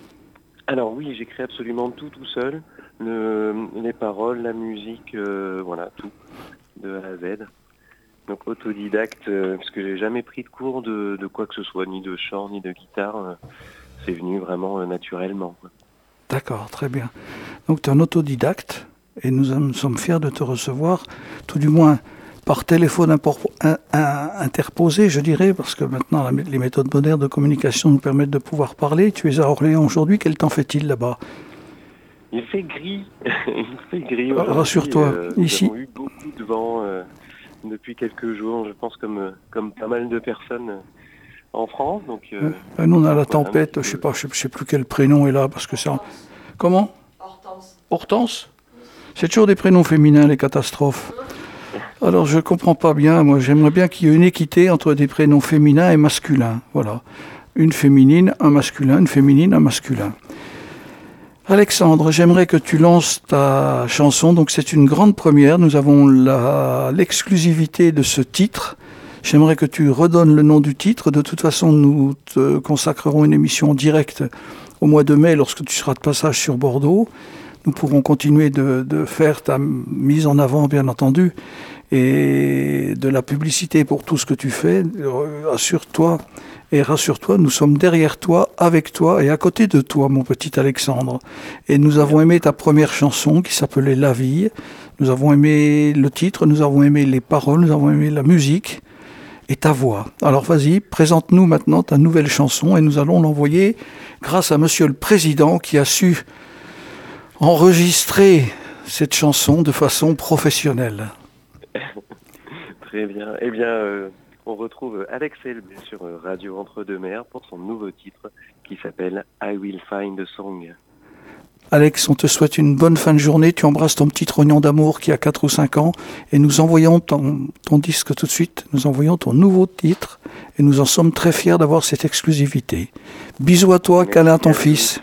Alors oui, j'écris absolument tout tout seul, le, les paroles, la musique, euh, voilà tout, de A à Z. Donc autodidacte, euh, parce que j'ai jamais pris de cours de, de quoi que ce soit, ni de chant, ni de guitare. Euh, c'est venu vraiment euh, naturellement. Quoi. D'accord, très bien. Donc tu es un autodidacte et nous, nous sommes fiers de te recevoir, tout du moins par téléphone impor- un, un, interposé, je dirais, parce que maintenant la, les méthodes modernes de communication nous permettent de pouvoir parler. Tu es à Orléans aujourd'hui, quel temps fait-il là-bas ? Il fait gris, il fait gris Ah, aujourd'hui. rassure-toi, euh, ici... Nous avons eu beaucoup de vent euh, depuis quelques jours, je pense comme, comme pas mal de personnes en France. Donc, euh, euh, nous on a la voilà, tempête, je sais pas, je sais, je sais plus quel prénom est là, parce que c'est... En... Comment ? Hortense. Hortense ? C'est toujours des prénoms féminins, les catastrophes. Alors je comprends pas bien, moi j'aimerais bien qu'il y ait une équité entre des prénoms féminins et masculins, voilà. Une féminine, un masculin, une féminine, un masculin. Alexandre, j'aimerais que tu lances ta chanson, donc c'est une grande première, nous avons la, l'exclusivité de ce titre. J'aimerais que tu redonnes le nom du titre, de toute façon nous te consacrerons une émission en direct au mois de mai lorsque tu seras de passage sur Bordeaux. Nous pourrons continuer de, de faire ta mise en avant, bien entendu, et de la publicité pour tout ce que tu fais. Assure-toi et rassure-toi, nous sommes derrière toi, avec toi et à côté de toi, mon petit Alexandre. Et nous avons aimé ta première chanson qui s'appelait La Vie. Nous avons aimé le titre, nous avons aimé les paroles, nous avons aimé la musique et ta voix. Alors vas-y, présente-nous maintenant ta nouvelle chanson et nous allons l'envoyer grâce à Monsieur le Président qui a su enregistrer cette chanson de façon professionnelle. Très bien. Eh bien, euh, on retrouve Alex Elbé sur Radio Entre-deux-Mers pour son nouveau titre qui s'appelle I Will Find a Song. Alex, on te souhaite une bonne fin de journée. Tu embrasses ton petit trognon d'amour qui a quatre ou cinq ans et nous envoyons ton, ton disque tout de suite. Nous envoyons ton nouveau titre et nous en sommes très fiers d'avoir cette exclusivité. Bisous à toi, câlin à ton fils.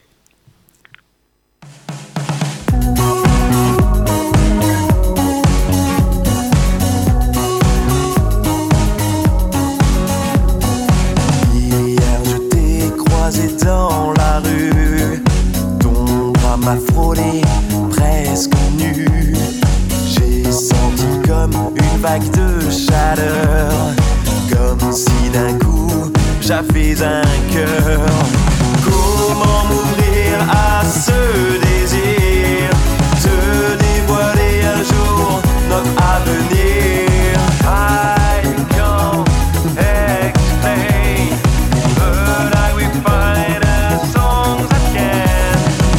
Dans la rue, ton bras m'a frôlé presque nu. J'ai senti comme une vague de chaleur, comme si d'un coup j'avais un cœur. Comment m'ouvrir à ce désir de dévoiler un jour notre avenir? I can't explain, but I will find a song that can.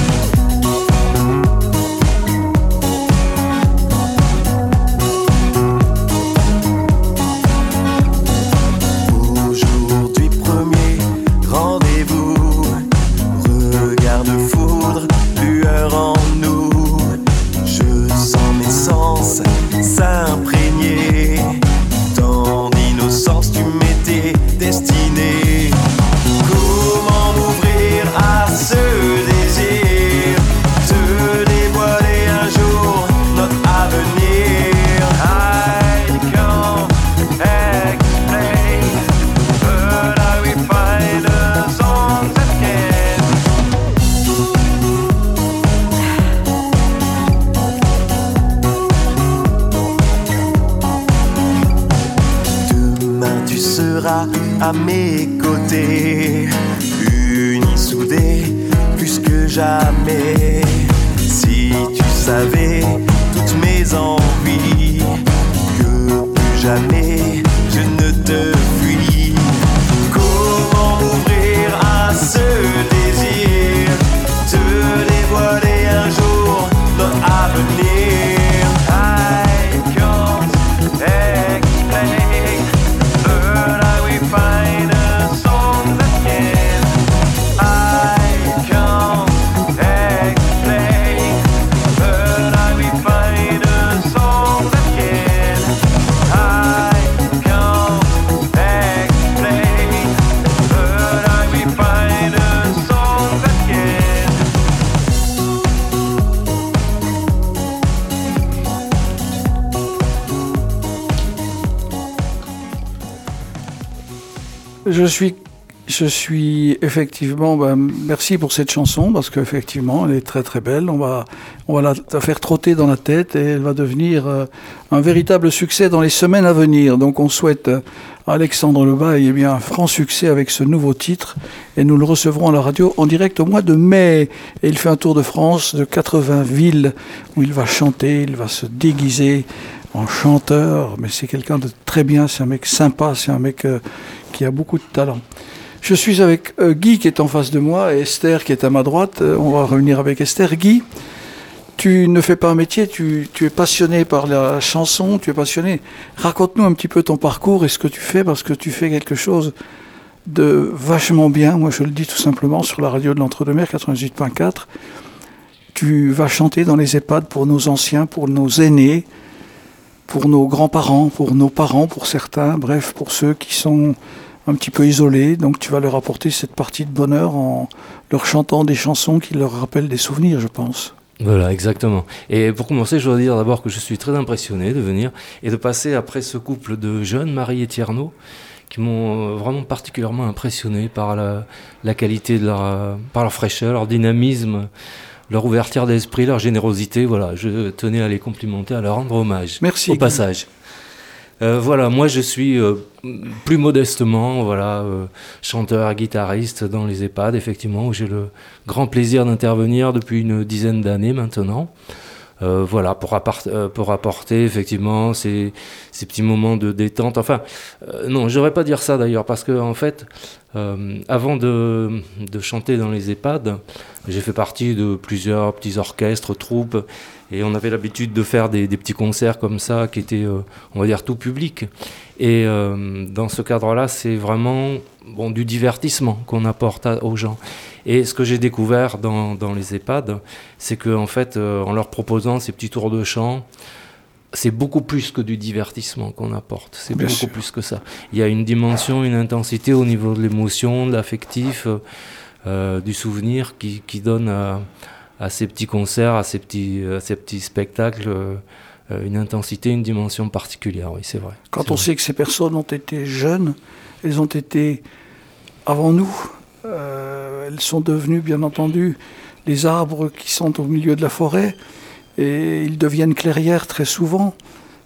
Aujourd'hui premier rendez-vous, regard de foudre, lueur en nous. Je sens mes sens s'imprégner, tant d'innocence tu m'étais destiné. Comment m'ouvrir à ce désir de dévoiler un jour notre avenir? I can't explain, but I will find a song that can. Demain tu seras à mes côtés, unis sous soudés plus que jamais. Si tu savais toutes mes envies, que plus jamais je ne te fuis. Comment m'ouvrir à ce désir, te dévoiler un jour notre avenir. I can't explain, but I will find a song that can. I can't explain, but I will find a song that can. I can't explain, but I will find a song that can. Je suis, je suis effectivement, ben, merci pour cette chanson parce qu'effectivement, elle est très très belle. On va, on va la, la faire trotter dans la tête et elle va devenir euh, un véritable succès dans les semaines à venir. Donc on souhaite euh, à Alexandre Lebaille eh bien, un franc succès avec ce nouveau titre et nous le recevrons à la radio en direct au mois de mai. Et il fait un tour de France de quatre-vingts villes où il va chanter, il va se déguiser en chanteur, mais c'est quelqu'un de très bien, c'est un mec sympa, c'est un mec euh, qui a beaucoup de talent. Je suis avec euh, Guy qui est en face de moi et Esther qui est à ma droite. Euh, on va revenir avec Esther. Guy, tu ne fais pas un métier, tu, tu es passionné par la chanson, tu es passionné. Raconte-nous un petit peu ton parcours et ce que tu fais, parce que tu fais quelque chose de vachement bien. Moi, je le dis tout simplement sur la radio de l'Entre-deux-Mers quatre-vingt-dix-huit point quatre. Tu vas chanter dans les EHPAD pour nos anciens, pour nos aînés, pour nos grands-parents, pour nos parents, pour certains, bref, pour ceux qui sont un petit peu isolés. Donc tu vas leur apporter cette partie de bonheur en leur chantant des chansons qui leur rappellent des souvenirs, je pense. Voilà, exactement. Et pour commencer, je dois dire d'abord que je suis très impressionné de venir et de passer après ce couple de jeunes, Marie et Tierno, qui m'ont vraiment particulièrement impressionné par la, la qualité de leur, par leur fraîcheur, leur dynamisme, leur ouverture d'esprit, leur générosité. Voilà, je tenais à les complimenter, à leur rendre hommage. Merci. Au Guy. passage. Euh, voilà, moi je suis euh, plus modestement, voilà, euh, chanteur, guitariste dans les EHPAD, effectivement, où j'ai le grand plaisir d'intervenir depuis une dizaine d'années maintenant. Euh, voilà, pour, appart- euh, pour apporter effectivement ces, ces petits moments de détente. Enfin, euh, non, je devrais pas dire ça d'ailleurs, parce que en fait, euh, avant de, de chanter dans les EHPAD, j'ai fait partie de plusieurs petits orchestres, troupes, et on avait l'habitude de faire des, des petits concerts comme ça, qui étaient, euh, on va dire, tout public. Et euh, dans ce cadre-là, c'est vraiment bon, du divertissement qu'on apporte à, aux gens. Et ce que j'ai découvert dans, dans les EHPAD, c'est qu'en fait, euh, en leur proposant ces petits tours de chant, c'est beaucoup plus que du divertissement qu'on apporte. C'est Bien beaucoup sûr. plus que ça. Il y a une dimension, une intensité au niveau de l'émotion, de l'affectif, euh, du souvenir qui, qui donne à, à ces petits concerts, à ces petits, à ces petits spectacles, euh, une intensité, une dimension particulière. Oui, c'est vrai. Quand c'est on vrai. sait que ces personnes ont été jeunes, elles ont été avant nous. Euh, elles sont devenues, bien entendu, les arbres qui sont au milieu de la forêt, et ils deviennent clairières très souvent.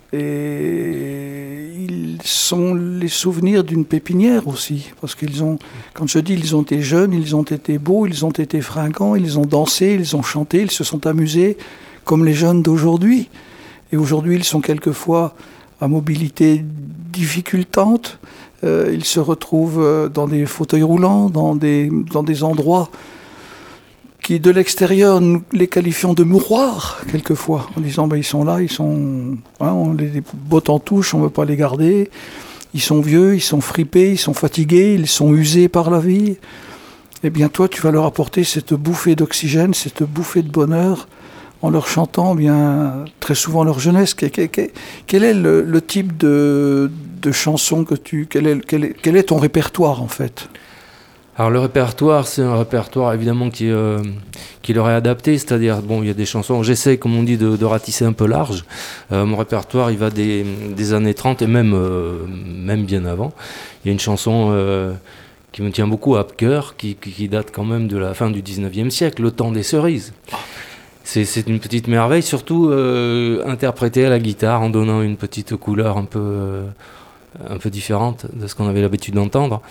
Et ils sont les souvenirs d'une pépinière aussi, parce qu'ils ont, quand je dis ils ont été jeunes, ils ont été beaux, ils ont été fringants, ils ont dansé, ils ont chanté, ils se sont amusés comme les jeunes d'aujourd'hui. Et aujourd'hui, ils sont quelquefois à mobilité difficultante. Euh, ils se retrouvent dans des fauteuils roulants, dans des, dans des endroits qui, de l'extérieur, nous les qualifions de mouroirs, quelquefois, en disant ben, ils sont là, ils sont, hein, on les botte en touche, on ne veut pas les garder. Ils sont vieux, ils sont fripés, ils sont fatigués, ils sont usés par la vie. Eh bien, toi, tu vas leur apporter cette bouffée d'oxygène, cette bouffée de bonheur, en leur chantant bien très souvent leur jeunesse. Quel, quel, quel est le, le type de, de chanson que tu... Quel est, quel, est, quel est ton répertoire, en fait ? Alors le répertoire, c'est un répertoire évidemment qui, euh, qui leur est adapté, c'est-à-dire, bon, il y a des chansons, j'essaie, comme on dit, de, de ratisser un peu large. Euh, mon répertoire, il va des, des années trente et même, euh, même bien avant. Il y a une chanson euh, qui me tient beaucoup à cœur, qui, qui, qui date quand même de la fin du dix-neuvième siècle, Le temps des cerises. C'est, c'est une petite merveille, surtout euh, interprétée à la guitare en donnant une petite couleur un peu, euh, un peu différente de ce qu'on avait l'habitude d'entendre.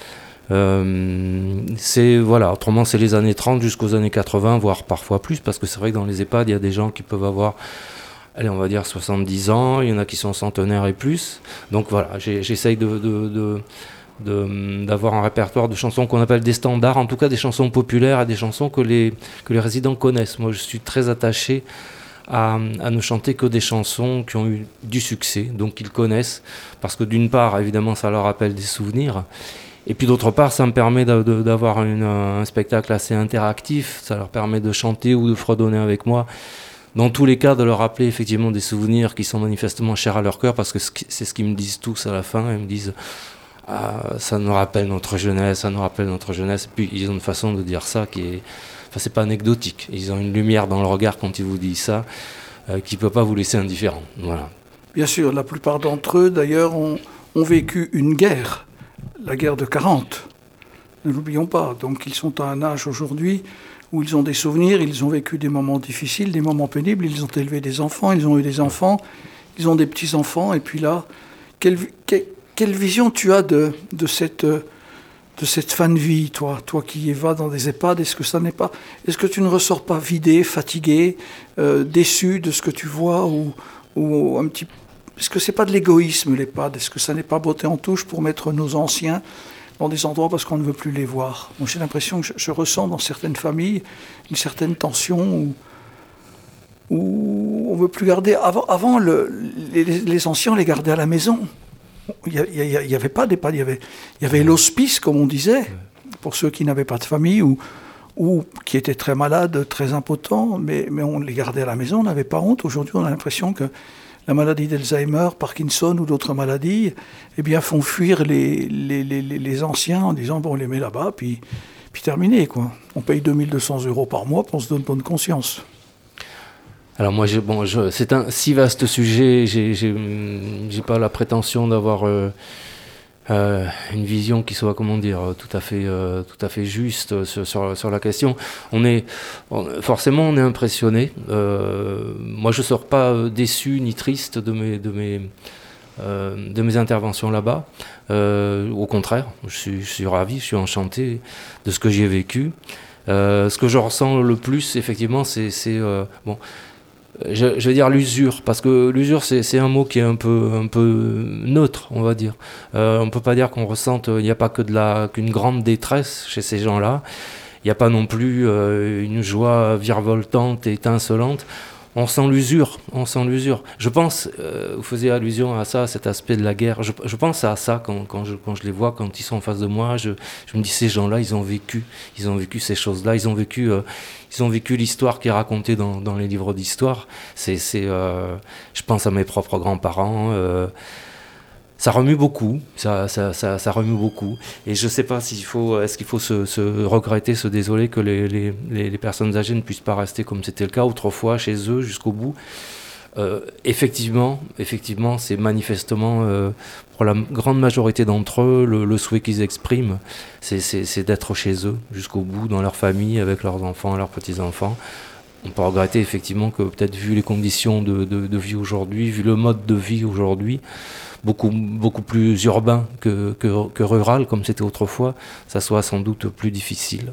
Euh, c'est, voilà, autrement, c'est les années trente jusqu'aux années quatre-vingts, voire parfois plus, parce que c'est vrai que dans les EHPAD, il y a des gens qui peuvent avoir, allez, on va dire soixante-dix ans, il y en a qui sont centenaires et plus. Donc voilà, j'ai, j'essaye de, de, de, de, d'avoir un répertoire de chansons qu'on appelle des standards, en tout cas des chansons populaires et des chansons que les, que les résidents connaissent. Moi, je suis très attaché à, à ne chanter que des chansons qui ont eu du succès, donc qu'ils connaissent, parce que d'une part, évidemment, ça leur rappelle des souvenirs. Et puis d'autre part, ça me permet de, de, d'avoir une, un spectacle assez interactif, ça leur permet de chanter ou de fredonner avec moi. Dans tous les cas, de leur rappeler effectivement des souvenirs qui sont manifestement chers à leur cœur, parce que c'est ce qu'ils me disent tous à la fin. Ils me disent ah, ça nous rappelle notre jeunesse, ça nous rappelle notre jeunesse. Et puis ils ont une façon de dire ça qui est, enfin c'est pas anecdotique. Ils ont une lumière dans le regard quand ils vous disent ça, euh, qui peut pas vous laisser indifférent. Voilà. Bien sûr, la plupart d'entre eux, d'ailleurs, ont, ont vécu une guerre. La guerre de quarante, ne l'oublions pas. Donc ils sont à un âge aujourd'hui où ils ont des souvenirs, ils ont vécu des moments difficiles, des moments pénibles, ils ont élevé des enfants, ils ont eu des enfants, ils ont des petits-enfants. Et puis là, quelle, quelle, quelle vision tu as de, de, cette, de cette fin de vie, toi, toi qui vas dans des EHPAD? Est-ce que ça n'est pas, est-ce que tu ne ressors pas vidé, fatigué, euh, déçu de ce que tu vois, ou, ou un petit peu? Est-ce que c'est pas de l'égoïsme, l'EHPAD? Est-ce que ça n'est pas beauté en touche pour mettre nos anciens dans des endroits parce qu'on ne veut plus les voir? Moi, j'ai l'impression que je, je ressens dans certaines familles une certaine tension où, où on ne veut plus garder... Avant, avant le, les, les anciens, on les gardait à la maison. Il n'y avait pas d'EHPAD, il y avait, il y avait l'hospice, comme on disait, pour ceux qui n'avaient pas de famille ou, ou qui étaient très malades, très impotents, mais, mais on les gardait à la maison, on n'avait pas honte. Aujourd'hui, on a l'impression que la maladie d'Alzheimer, Parkinson ou d'autres maladies, eh bien, font fuir les, les, les, les anciens en disant bon, on les met là-bas, puis, puis terminé, quoi. On paye deux mille deux cents euros par mois, puis on se donne bonne conscience. Alors moi, je, bon, je, c'est un si vaste sujet, j'ai, j'ai, j'ai pas la prétention d'avoir euh, euh, une vision qui soit, comment dire, tout à fait, euh, tout à fait juste sur, sur, sur la question. On est, on, forcément, on est impressionné. Euh, moi, je sors pas déçu ni triste de mes, de mes, euh, de mes interventions là-bas. Euh, au contraire, je suis, je suis ravi, je suis enchanté de ce que j'y ai vécu. Euh, ce que je ressens le plus, effectivement, c'est, c'est euh, bon. Je, je vais dire l'usure, parce que l'usure, c'est, c'est un mot qui est un peu, un peu neutre, on va dire. Euh, on ne peut pas dire qu'on ressente, il n'y a pas que de la, qu'une grande détresse chez ces gens-là. Il n'y a pas non plus euh, une joie virevoltante et étincelante. On sent l'usure, on sent l'usure. Je pense, euh, vous faisiez allusion à ça, à cet aspect de la guerre. Je, je pense à ça quand, quand, je, quand je les vois, quand ils sont en face de moi. Je, je me dis, ces gens-là, ils ont vécu, ils ont vécu ces choses-là. Ils ont vécu, euh, ils ont vécu l'histoire qui est racontée dans, dans les livres d'histoire. C'est, c'est, euh, je pense à mes propres grands-parents. Euh, ça remue beaucoup, ça, ça, ça, ça remue beaucoup. Et je ne sais pas s'il faut, est-ce qu'il faut se, se regretter, se désoler que les, les, les, les personnes âgées ne puissent pas rester comme c'était le cas autrefois chez eux jusqu'au bout. Euh, effectivement, effectivement, c'est manifestement euh, pour la grande majorité d'entre eux le, le souhait qu'ils expriment, c'est, c'est, c'est d'être chez eux jusqu'au bout, dans leur famille, avec leurs enfants, leurs petits-enfants. On peut regretter effectivement que peut-être vu les conditions de, de, de vie aujourd'hui, vu le mode de vie aujourd'hui, beaucoup, beaucoup plus urbain que, que, que rural, comme c'était autrefois, ça soit sans doute plus difficile.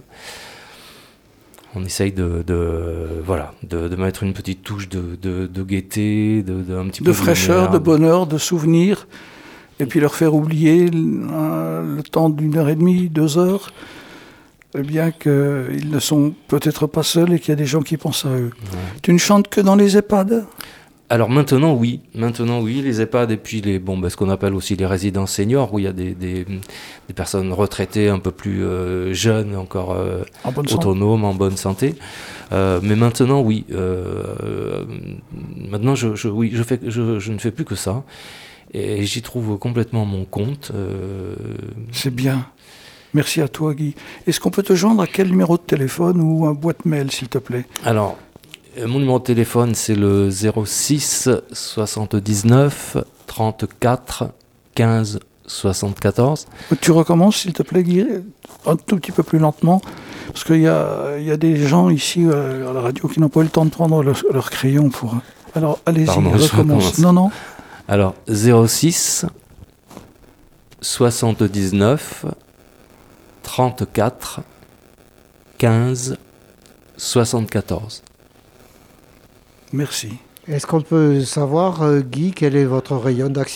On essaye de, de, voilà, de, de mettre une petite touche de, de, de gaieté, de, de, un petit de peu fraîcheur, de, de bonheur, de souvenir, et puis leur faire oublier le, le temps d'une heure et demie, deux heures, eh bien qu'ils ne sont peut-être pas seuls et qu'il y a des gens qui pensent à eux. Ouais. Tu ne chantes que dans les EHPAD ? Alors maintenant oui, maintenant oui, les EHPAD et puis les, bon, ben, ce qu'on appelle aussi les résidences seniors, où il y a des, des, des personnes retraitées un peu plus euh, jeunes, encore euh, en autonomes, santé. En bonne santé. Euh, mais maintenant oui, euh, maintenant je, je, oui, je, fais, je, je ne fais plus que ça, et j'y trouve complètement mon compte. Euh... C'est bien. Merci à toi, Guy. Est-ce qu'on peut te joindre à quel numéro de téléphone ou un boîte mail, s'il te plaît ? Alors, mon numéro de téléphone, c'est le zéro six soixante-dix-neuf trente-quatre quinze soixante-quatorze. Tu recommences, s'il te plaît, Guy, un tout petit peu plus lentement, parce qu'il y a, il y a des gens ici à la radio qui n'ont pas eu le temps de prendre leur, leur crayon pour... Alors, allez-y, Pardon, recommence. recommence. Non, non. Alors, zéro six soixante-dix-neuf trente-quatre quinze soixante-quatorze. Merci. Est-ce qu'on peut savoir, euh, Guy, quel est votre rayon d'action ?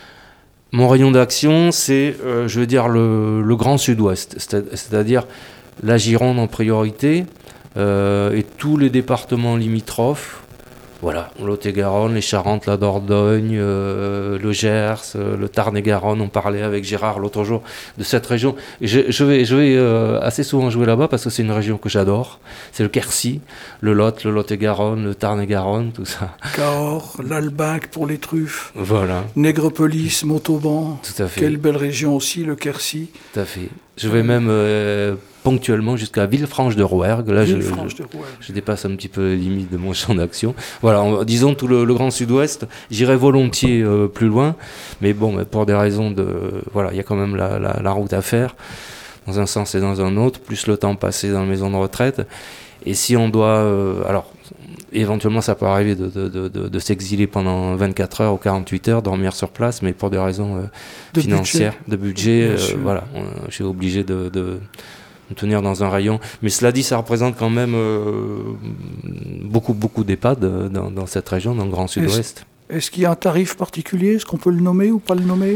Mon rayon d'action, c'est, euh, je veux dire, le, le Grand Sud-Ouest, c'est- c'est-à-dire la Gironde en priorité, euh, et tous les départements limitrophes. Voilà, Lot-et-Garonne, les Charentes, la Dordogne, euh, le Gers, euh, le Tarn-et-Garonne. On parlait avec Gérard l'autre jour de cette région. Et je, je vais, je vais euh, assez souvent jouer là-bas parce que c'est une région que j'adore. C'est le Quercy, le Lot, le Lot-et-Garonne, le Tarn-et-Garonne, tout ça. Cahors, l'Albac pour les truffes, Voilà, Nègrepelisse, Montauban. tout à fait. Quelle belle région aussi, le Quercy. Tout à fait. Je vais même euh, ponctuellement jusqu'à Villefranche-de-Rouergue. Là, je, Villefranche de Rouergue. je dépasse un petit peu les limites de mon champ d'action. Voilà, on- disons tout le, le Grand Sud-Ouest. J'irai volontiers euh, plus loin, mais bon, mais pour des raisons de, voilà, il y a quand même la, la, la route à faire, dans un sens et dans un autre, plus le temps passé dans la maison de retraite. Et si on doit, euh, alors, éventuellement, ça peut arriver de, de, de, de, de s'exiler pendant vingt-quatre heures ou quarante-huit heures, dormir sur place, mais pour des raisons euh, De financières, de budget, Bien euh, sûr. voilà, on- je suis obligé de, de me tenir dans un rayon. Mais cela dit, ça représente quand même euh, beaucoup, beaucoup d'EHPAD euh, dans, dans cette région, dans le Grand Sud-Ouest. Est-ce qu'il y a un tarif particulier? Est-ce qu'on peut le nommer ou pas le nommer?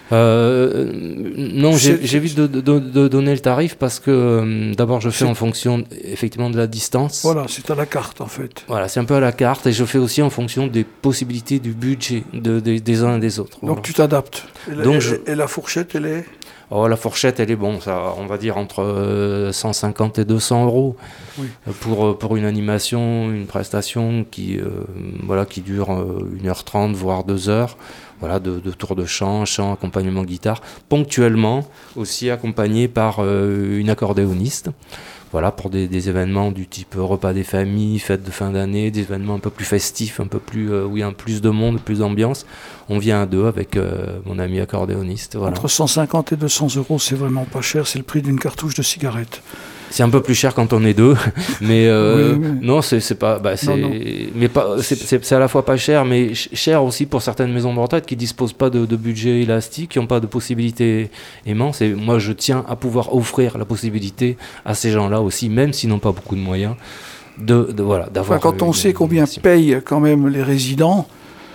Euh, non, j'ai- C'est- j'évite de, de, de donner le tarif parce que euh, d'abord je fais C'est- en fonction effectivement de la distance. Voilà, c'est à la carte en fait. Voilà, c'est un peu à la carte et je fais aussi en fonction des possibilités du budget de, des- des uns et des autres. Donc Voilà. tu t'adaptes. Et, la- Donc et- je- et la fourchette, elle est? Oh, la fourchette, elle est bon, ça, on va dire entre euh, cent cinquante et deux cents euros Oui. euh, pour, pour une animation, une prestation qui, euh, voilà, qui dure euh, une heure trente, voire deux heures. Voilà, de, de tours de chant, chant, accompagnement guitare, ponctuellement aussi accompagné par euh, une accordéoniste. Voilà, pour des, des événements du type repas des familles, fêtes de fin d'année, des événements un peu plus festifs, un peu plus, euh, où il y a un plus de monde, plus d'ambiance. On vient à deux avec euh, mon ami accordéoniste. Voilà. Entre cent cinquante et deux cents euros, c'est vraiment pas cher. C'est le prix d'une cartouche de cigarette. C'est un peu plus cher quand on est deux, mais euh, Oui, oui. non, c'est c'est pas, bah, c'est, Non, non. mais pas, c'est- c'est c'est à la fois pas cher, mais ch- cher aussi pour certaines maisons de retraite qui disposent pas de, de budget élastique, qui n'ont pas de possibilités immenses. Et moi, je tiens à pouvoir offrir la possibilité à ces gens-là aussi, même s'ils n'ont pas beaucoup de moyens, de, de voilà, d'avoir. Enfin, quand on une- sait une combien animation. payent quand même les résidents,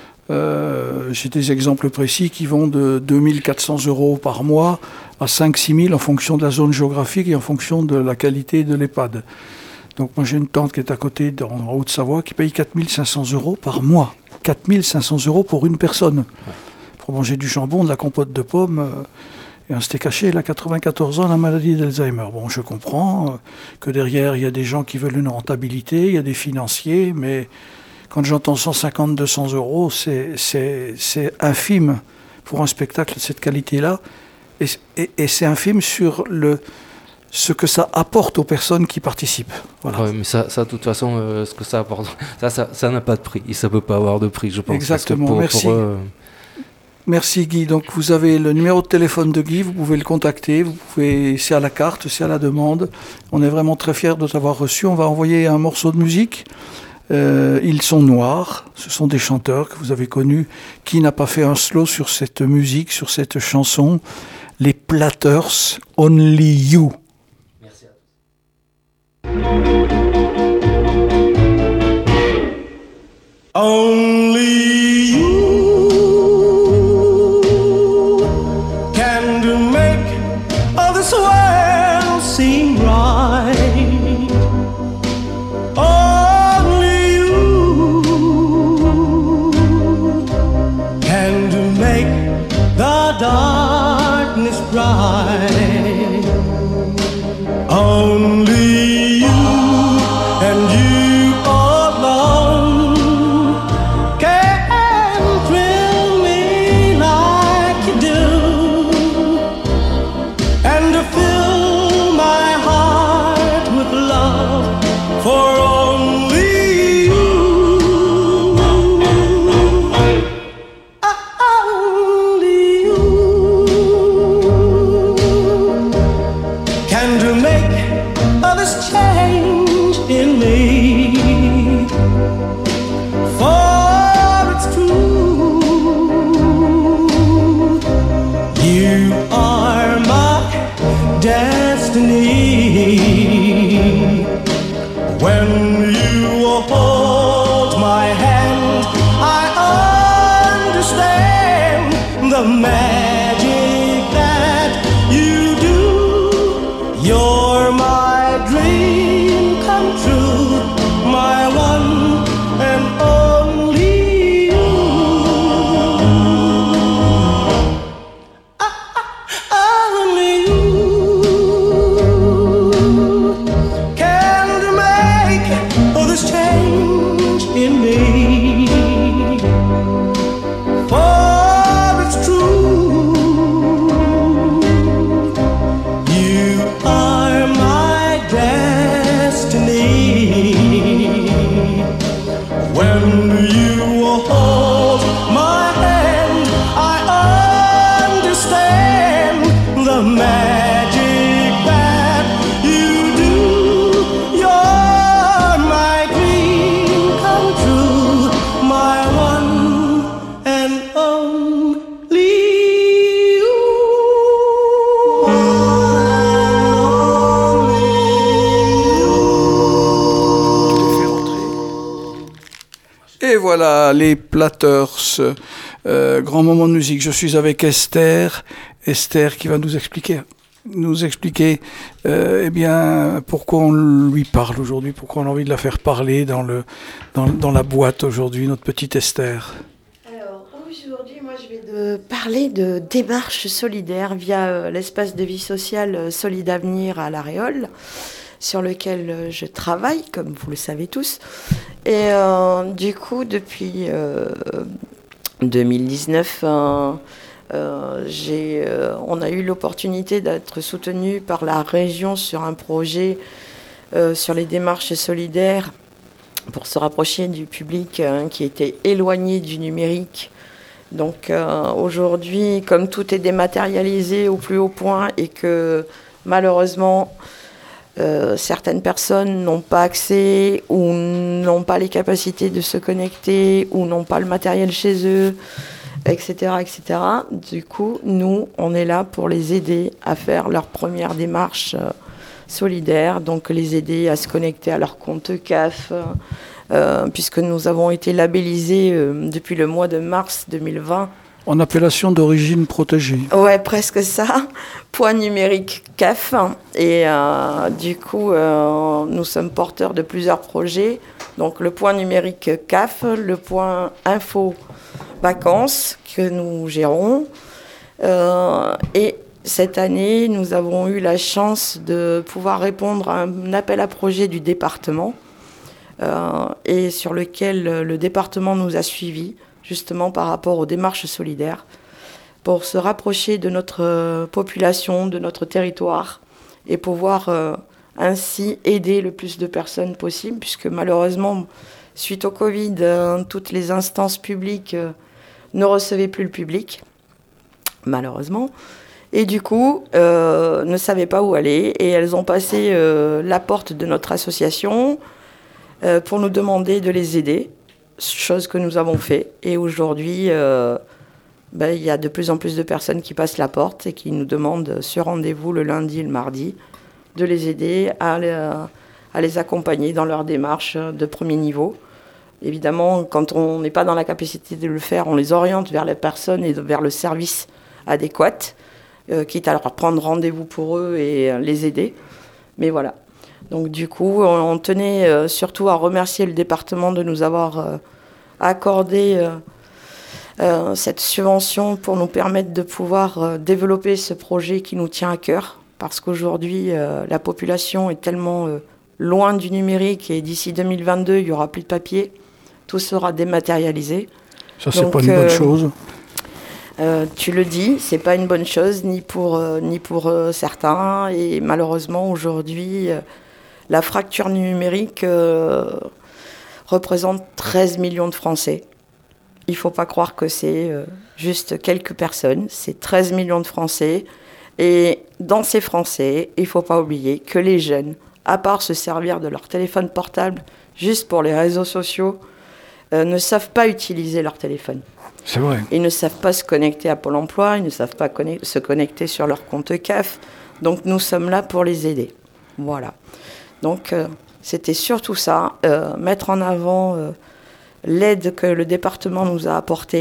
euh, j'ai des exemples précis qui vont de deux mille quatre cents euros par mois à cinq six mille en fonction de la zone géographique et en fonction de la qualité de l'EHPAD. Donc moi j'ai une tante qui est à côté, dans, en Haute-Savoie, qui paye quatre mille cinq cents euros par mois. quatre mille cinq cents euros pour une personne. Pour manger du jambon, de la compote de pommes euh, et un steak haché. Elle a quatre-vingt-quatorze ans, la maladie d'Alzheimer. Bon, je comprends euh, que derrière, il y a des gens qui veulent une rentabilité, il y a des financiers, mais quand j'entends cent cinquante à deux cents euros, c'est, c'est, c'est infime pour un spectacle de cette qualité-là. Et, et, et c'est infime sur le, ce que ça apporte aux personnes qui participent. Voilà. Ouais, mais ça, ça, de toute façon, euh, ce que ça apporte, ça, ça, ça n'a pas de prix. Et ça peut pas avoir de prix, je pense. parce que Exactement, pour- merci. pour eux, Merci Guy. Donc vous avez le numéro de téléphone de Guy, vous pouvez le contacter, vous pouvez, c'est à la carte, c'est à la demande. On est vraiment très fiers de t'avoir reçu. On va envoyer un morceau de musique. Euh, ils sont noirs, ce sont des chanteurs que vous avez connus. Qui n'a pas fait un slow sur cette musique, sur cette chanson? Les Platters, Only You. Merci à Only you can do make all this world seem right. Only you can do make the darkness bright. Only you and you alone the magic that you do. You're my dream come true, my one and only you. Ah, ah, only you can make all this change in me. For it's true, you are my destiny. When you hold my hand, I understand the magic that you do. You're my dream come true, my one and only you. Et voilà, les Platters, euh, grand moment de musique. Je suis avec Esther, Esther qui va nous expliquer, nous expliquer, euh, eh bien, pourquoi on lui parle aujourd'hui, pourquoi on a envie de la faire parler dans le, dans, dans la boîte aujourd'hui, notre petite Esther. Alors aujourd'hui, moi je vais de parler de démarche solidaire via euh, l'espace de vie sociale euh, Solid Avenir à La Réole, sur lequel euh, je travaille, comme vous le savez tous. Et euh, du coup, depuis euh, deux mille dix-neuf, euh, euh, j'ai, euh, on a eu l'opportunité d'être soutenu par la région sur un projet euh, sur les démarches solidaires pour se rapprocher du public hein, qui était éloigné du numérique. Donc euh, aujourd'hui, comme tout est dématérialisé au plus haut point et que malheureusement euh, certaines personnes n'ont pas accès ou n'ont pas les capacités de se connecter ou n'ont pas le matériel chez eux, et cetera, et cetera. Du coup, nous, on est là pour les aider à faire leur première démarche euh, solidaire, donc les aider à se connecter à leur compte C A F, euh, euh, puisque nous avons été labellisés euh, depuis le mois de mars deux mille vingt. En appellation d'origine protégée. Ouais, presque ça. Point numérique C A F. Et euh, du coup, euh, nous sommes porteurs de plusieurs projets. Donc le point numérique C A F, le point info vacances que nous gérons. Euh, et cette année, nous avons eu la chance de pouvoir répondre à un appel à projet du département euh, et sur lequel le département nous a suivis, justement par rapport aux démarches solidaires, pour se rapprocher de notre population, de notre territoire, et pouvoir euh, ainsi aider le plus de personnes possible, puisque malheureusement, suite au Covid, euh, toutes les instances publiques euh, ne recevaient plus le public, malheureusement, et du coup, euh, ne savaient pas où aller, et elles ont passé euh, la porte de notre association euh, pour nous demander de les aider, chose que nous avons fait. Et aujourd'hui, euh, ben, y a de plus en plus de personnes qui passent la porte et qui nous demandent ce rendez-vous le lundi et le mardi, de les aider à, à les accompagner dans leur démarche de premier niveau. Évidemment, quand on n'est pas dans la capacité de le faire, on les oriente vers les personnes et vers le service adéquat, euh, quitte à leur prendre rendez-vous pour eux et les aider. Mais voilà. Donc du coup, on tenait euh, surtout à remercier le département de nous avoir euh, accordé euh, euh, cette subvention pour nous permettre de pouvoir euh, développer ce projet qui nous tient à cœur. Parce qu'aujourd'hui, euh, la population est tellement euh, loin du numérique et d'ici deux mille vingt-deux, il n'y aura plus de papier. Tout sera dématérialisé. Ça, c'est Donc, pas une euh, bonne chose. Euh, tu le dis, c'est pas une bonne chose, ni pour, euh, ni pour euh, certains. Et malheureusement, aujourd'hui, euh, la fracture numérique euh, représente treize millions de Français. Il ne faut pas croire que c'est euh, juste quelques personnes, c'est treize millions de Français. Et dans ces Français, il ne faut pas oublier que les jeunes, à part se servir de leur téléphone portable juste pour les réseaux sociaux, euh, ne savent pas utiliser leur téléphone. C'est vrai. Ils ne savent pas se connecter à Pôle emploi, ils ne savent pas connect- se connecter sur leur compte C A F. Donc nous sommes là pour les aider. Voilà. Donc euh, c'était surtout ça, euh, mettre en avant euh, l'aide que le département nous a apportée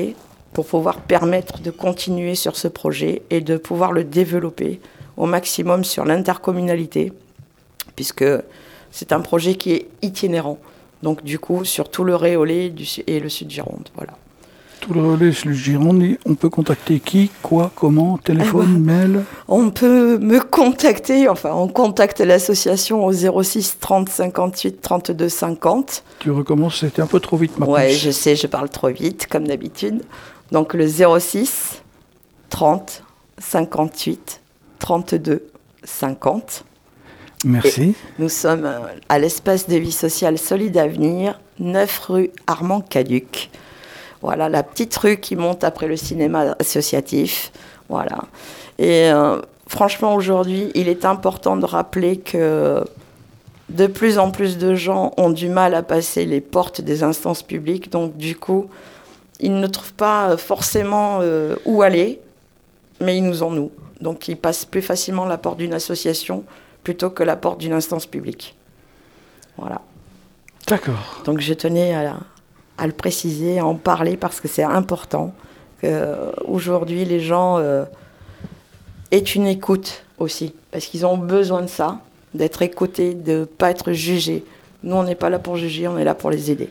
pour pouvoir permettre de continuer sur ce projet et de pouvoir le développer au maximum sur l'intercommunalité, puisque c'est un projet qui est itinérant. Donc du coup, sur tout le Réolais du, et le Sud-Gironde, voilà. Tout le Réolais, le Gironde, on peut contacter qui, quoi, comment, téléphone, mail? On peut me contacter, enfin on contacte l'association au zéro six trente cinquante-huit trente-deux cinquante. Tu recommences, c'était un peu trop vite maintenant. Ouais, je sais, je parle trop vite, comme d'habitude. Donc le zéro six trente cinquante-huit trente-deux cinquante. Merci. Et nous sommes à l'espace de vie sociale Solide Avenir, neuf rue Armand-Caduc. Voilà, la petite rue qui monte après le cinéma associatif. Voilà. Et euh, franchement, aujourd'hui, il est important de rappeler que de plus en plus de gens ont du mal à passer les portes des instances publiques. Donc, du coup, ils ne trouvent pas forcément euh, où aller, mais ils nous ont, nous. Donc, ils passent plus facilement la porte d'une association plutôt que la porte d'une instance publique. Voilà. D'accord. Donc, je tenais à... à le préciser, à en parler, parce que c'est important qu'aujourd'hui, les gens euh, aient une écoute aussi, parce qu'ils ont besoin de ça, d'être écoutés, de ne pas être jugés. Nous, on n'est pas là pour juger, on est là pour les aider.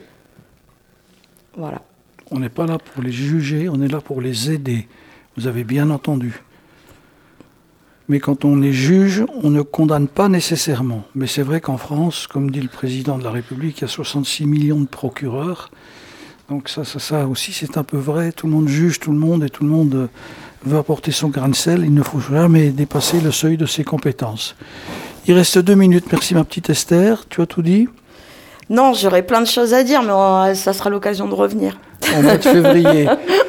Voilà. On n'est pas là pour les juger, on est là pour les aider. Vous avez bien entendu. Mais quand on les juge, on ne condamne pas nécessairement. Mais c'est vrai qu'en France, comme dit le président de la République, il y a soixante-six millions de procureurs. Donc ça, ça, ça aussi, c'est un peu vrai. Tout le monde juge tout le monde et tout le monde veut apporter son grain de sel. Il ne faut jamais dépasser le seuil de ses compétences. Il reste deux minutes. Merci ma petite Esther. Tu as tout dit ? Non, j'aurais plein de choses à dire, mais on, ça sera l'occasion de revenir. Au mois de février.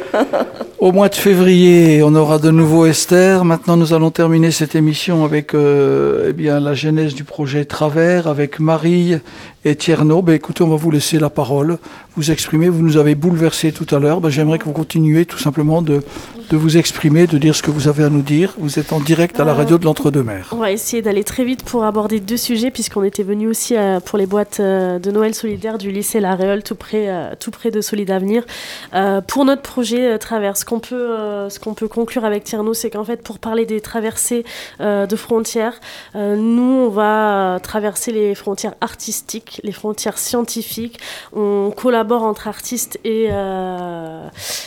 Au mois de février, on aura de nouveau Esther. Maintenant, nous allons terminer cette émission avec euh, eh bien, la genèse du projet Travers, avec Marie et Tierno. Ben, écoutez, on va vous laisser la parole, vous exprimer. Vous nous avez bouleversé tout à l'heure. Ben, j'aimerais que vous continuiez tout simplement de, de vous exprimer, de dire ce que vous avez à nous dire. Vous êtes en direct à la radio de l'Entre-deux-Mers. On va essayer d'aller très vite pour aborder deux sujets, puisqu'on était venu aussi à, pour les boîtes de Noël solidaire du lycée La Réole, tout près, euh, tout près de Solide Avenir. Euh, pour notre projet euh, Travers, ce qu'on peut, euh, ce qu'on peut conclure avec Tierno, c'est qu'en fait, pour parler des traversées euh, de frontières, euh, nous, on va euh, traverser les frontières artistiques, les frontières scientifiques. On collabore entre artistes et... Euh,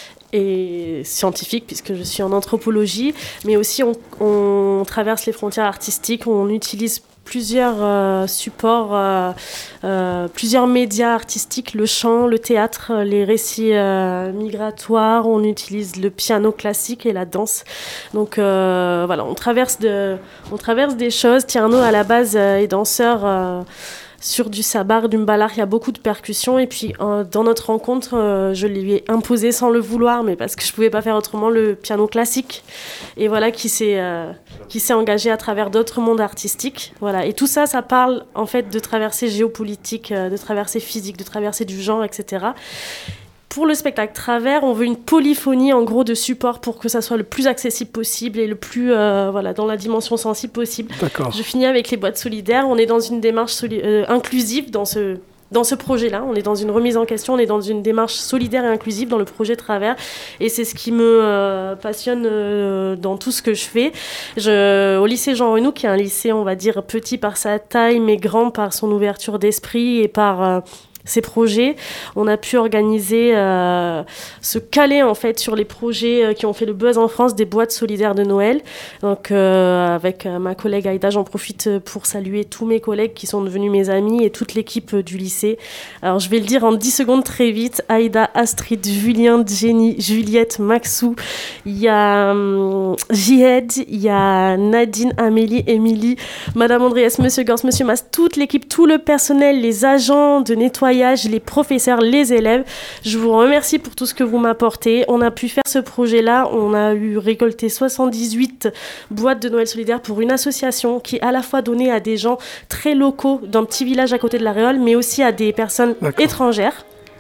et scientifique, puisque je suis en anthropologie, mais aussi on, on traverse les frontières artistiques, on utilise plusieurs euh, supports, euh, euh, plusieurs médias artistiques, le chant, le théâtre, les récits euh, migratoires, on utilise le piano classique et la danse. Donc euh, voilà, on traverse, de, on traverse des choses. Tierno, à la base, euh, est danseur euh, sur du sabar, du mbalar, il y a beaucoup de percussions. Et puis, euh, dans notre rencontre, euh, je lui ai imposé sans le vouloir, mais parce que je ne pouvais pas faire autrement, le piano classique. Et voilà, qui s'est, euh, qui s'est engagé à travers d'autres mondes artistiques. Voilà. Et tout ça, ça parle en fait de traversées géopolitiques, euh, de traversées physiques, de traversées du genre, et cetera. Pour le spectacle Travers, on veut une polyphonie en gros de support pour que ça soit le plus accessible possible et le plus euh, voilà, dans la dimension sensible possible. D'accord. Je finis avec les boîtes solidaires. On est dans une démarche soli- euh, inclusive dans ce, dans ce projet-là. On est dans une remise en question, on est dans une démarche solidaire et inclusive dans le projet Travers. Et c'est ce qui me euh, passionne euh, dans tout ce que je fais. Je, au lycée Jean Renoux, qui est un lycée, on va dire, petit par sa taille, mais grand par son ouverture d'esprit et par... Euh, ces projets, on a pu organiser, euh, se caler en fait sur les projets qui ont fait le buzz en France des boîtes solidaires de Noël. Donc euh, avec euh, ma collègue Aïda, j'en profite pour saluer tous mes collègues qui sont devenus mes amis et toute l'équipe du lycée. Alors je vais le dire en dix secondes très vite. Aïda, Astrid, Julien, Jenny, Juliette, Maxou, il y a um, Jihed, il y a Nadine, Amélie, Émilie, Madame Andreas, Monsieur Gors, Monsieur Mas, toute l'équipe, tout le personnel, les agents de nettoyage, les professeurs, les élèves. Je vous remercie pour tout ce que vous m'apportez. On a pu faire ce projet-là. On a eu récolté soixante-dix-huit boîtes de Noël solidaire pour une association qui à la fois donnait à des gens très locaux d'un petit village à côté de la Réole, mais aussi à des personnes D'accord. étrangères.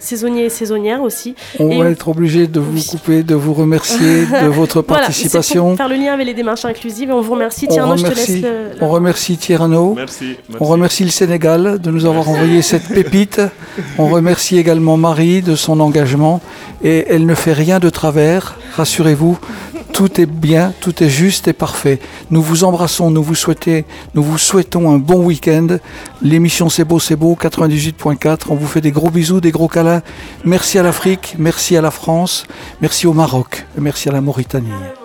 saisonniers et saisonnières aussi. On et va on... être obligé de vous couper, de vous remercier de votre voilà, participation. C'est pour faire le lien avec les démarches inclusives et on vous remercie. On Tierno, je te remercie, laisse le... on remercie Tierno. Merci, merci. On remercie le Sénégal de nous avoir Merci. envoyé cette pépite. On remercie également Marie de son engagement. Et elle ne fait rien de travers, rassurez-vous. Tout est bien, tout est juste et parfait. Nous vous embrassons, nous vous, souhaitez, nous vous souhaitons un bon week-end. L'émission C'est beau, c'est beau, quatre-vingt-dix-huit point quatre. On vous fait des gros bisous, des gros câlins. Merci à l'Afrique, merci à la France, merci au Maroc, merci à la Mauritanie.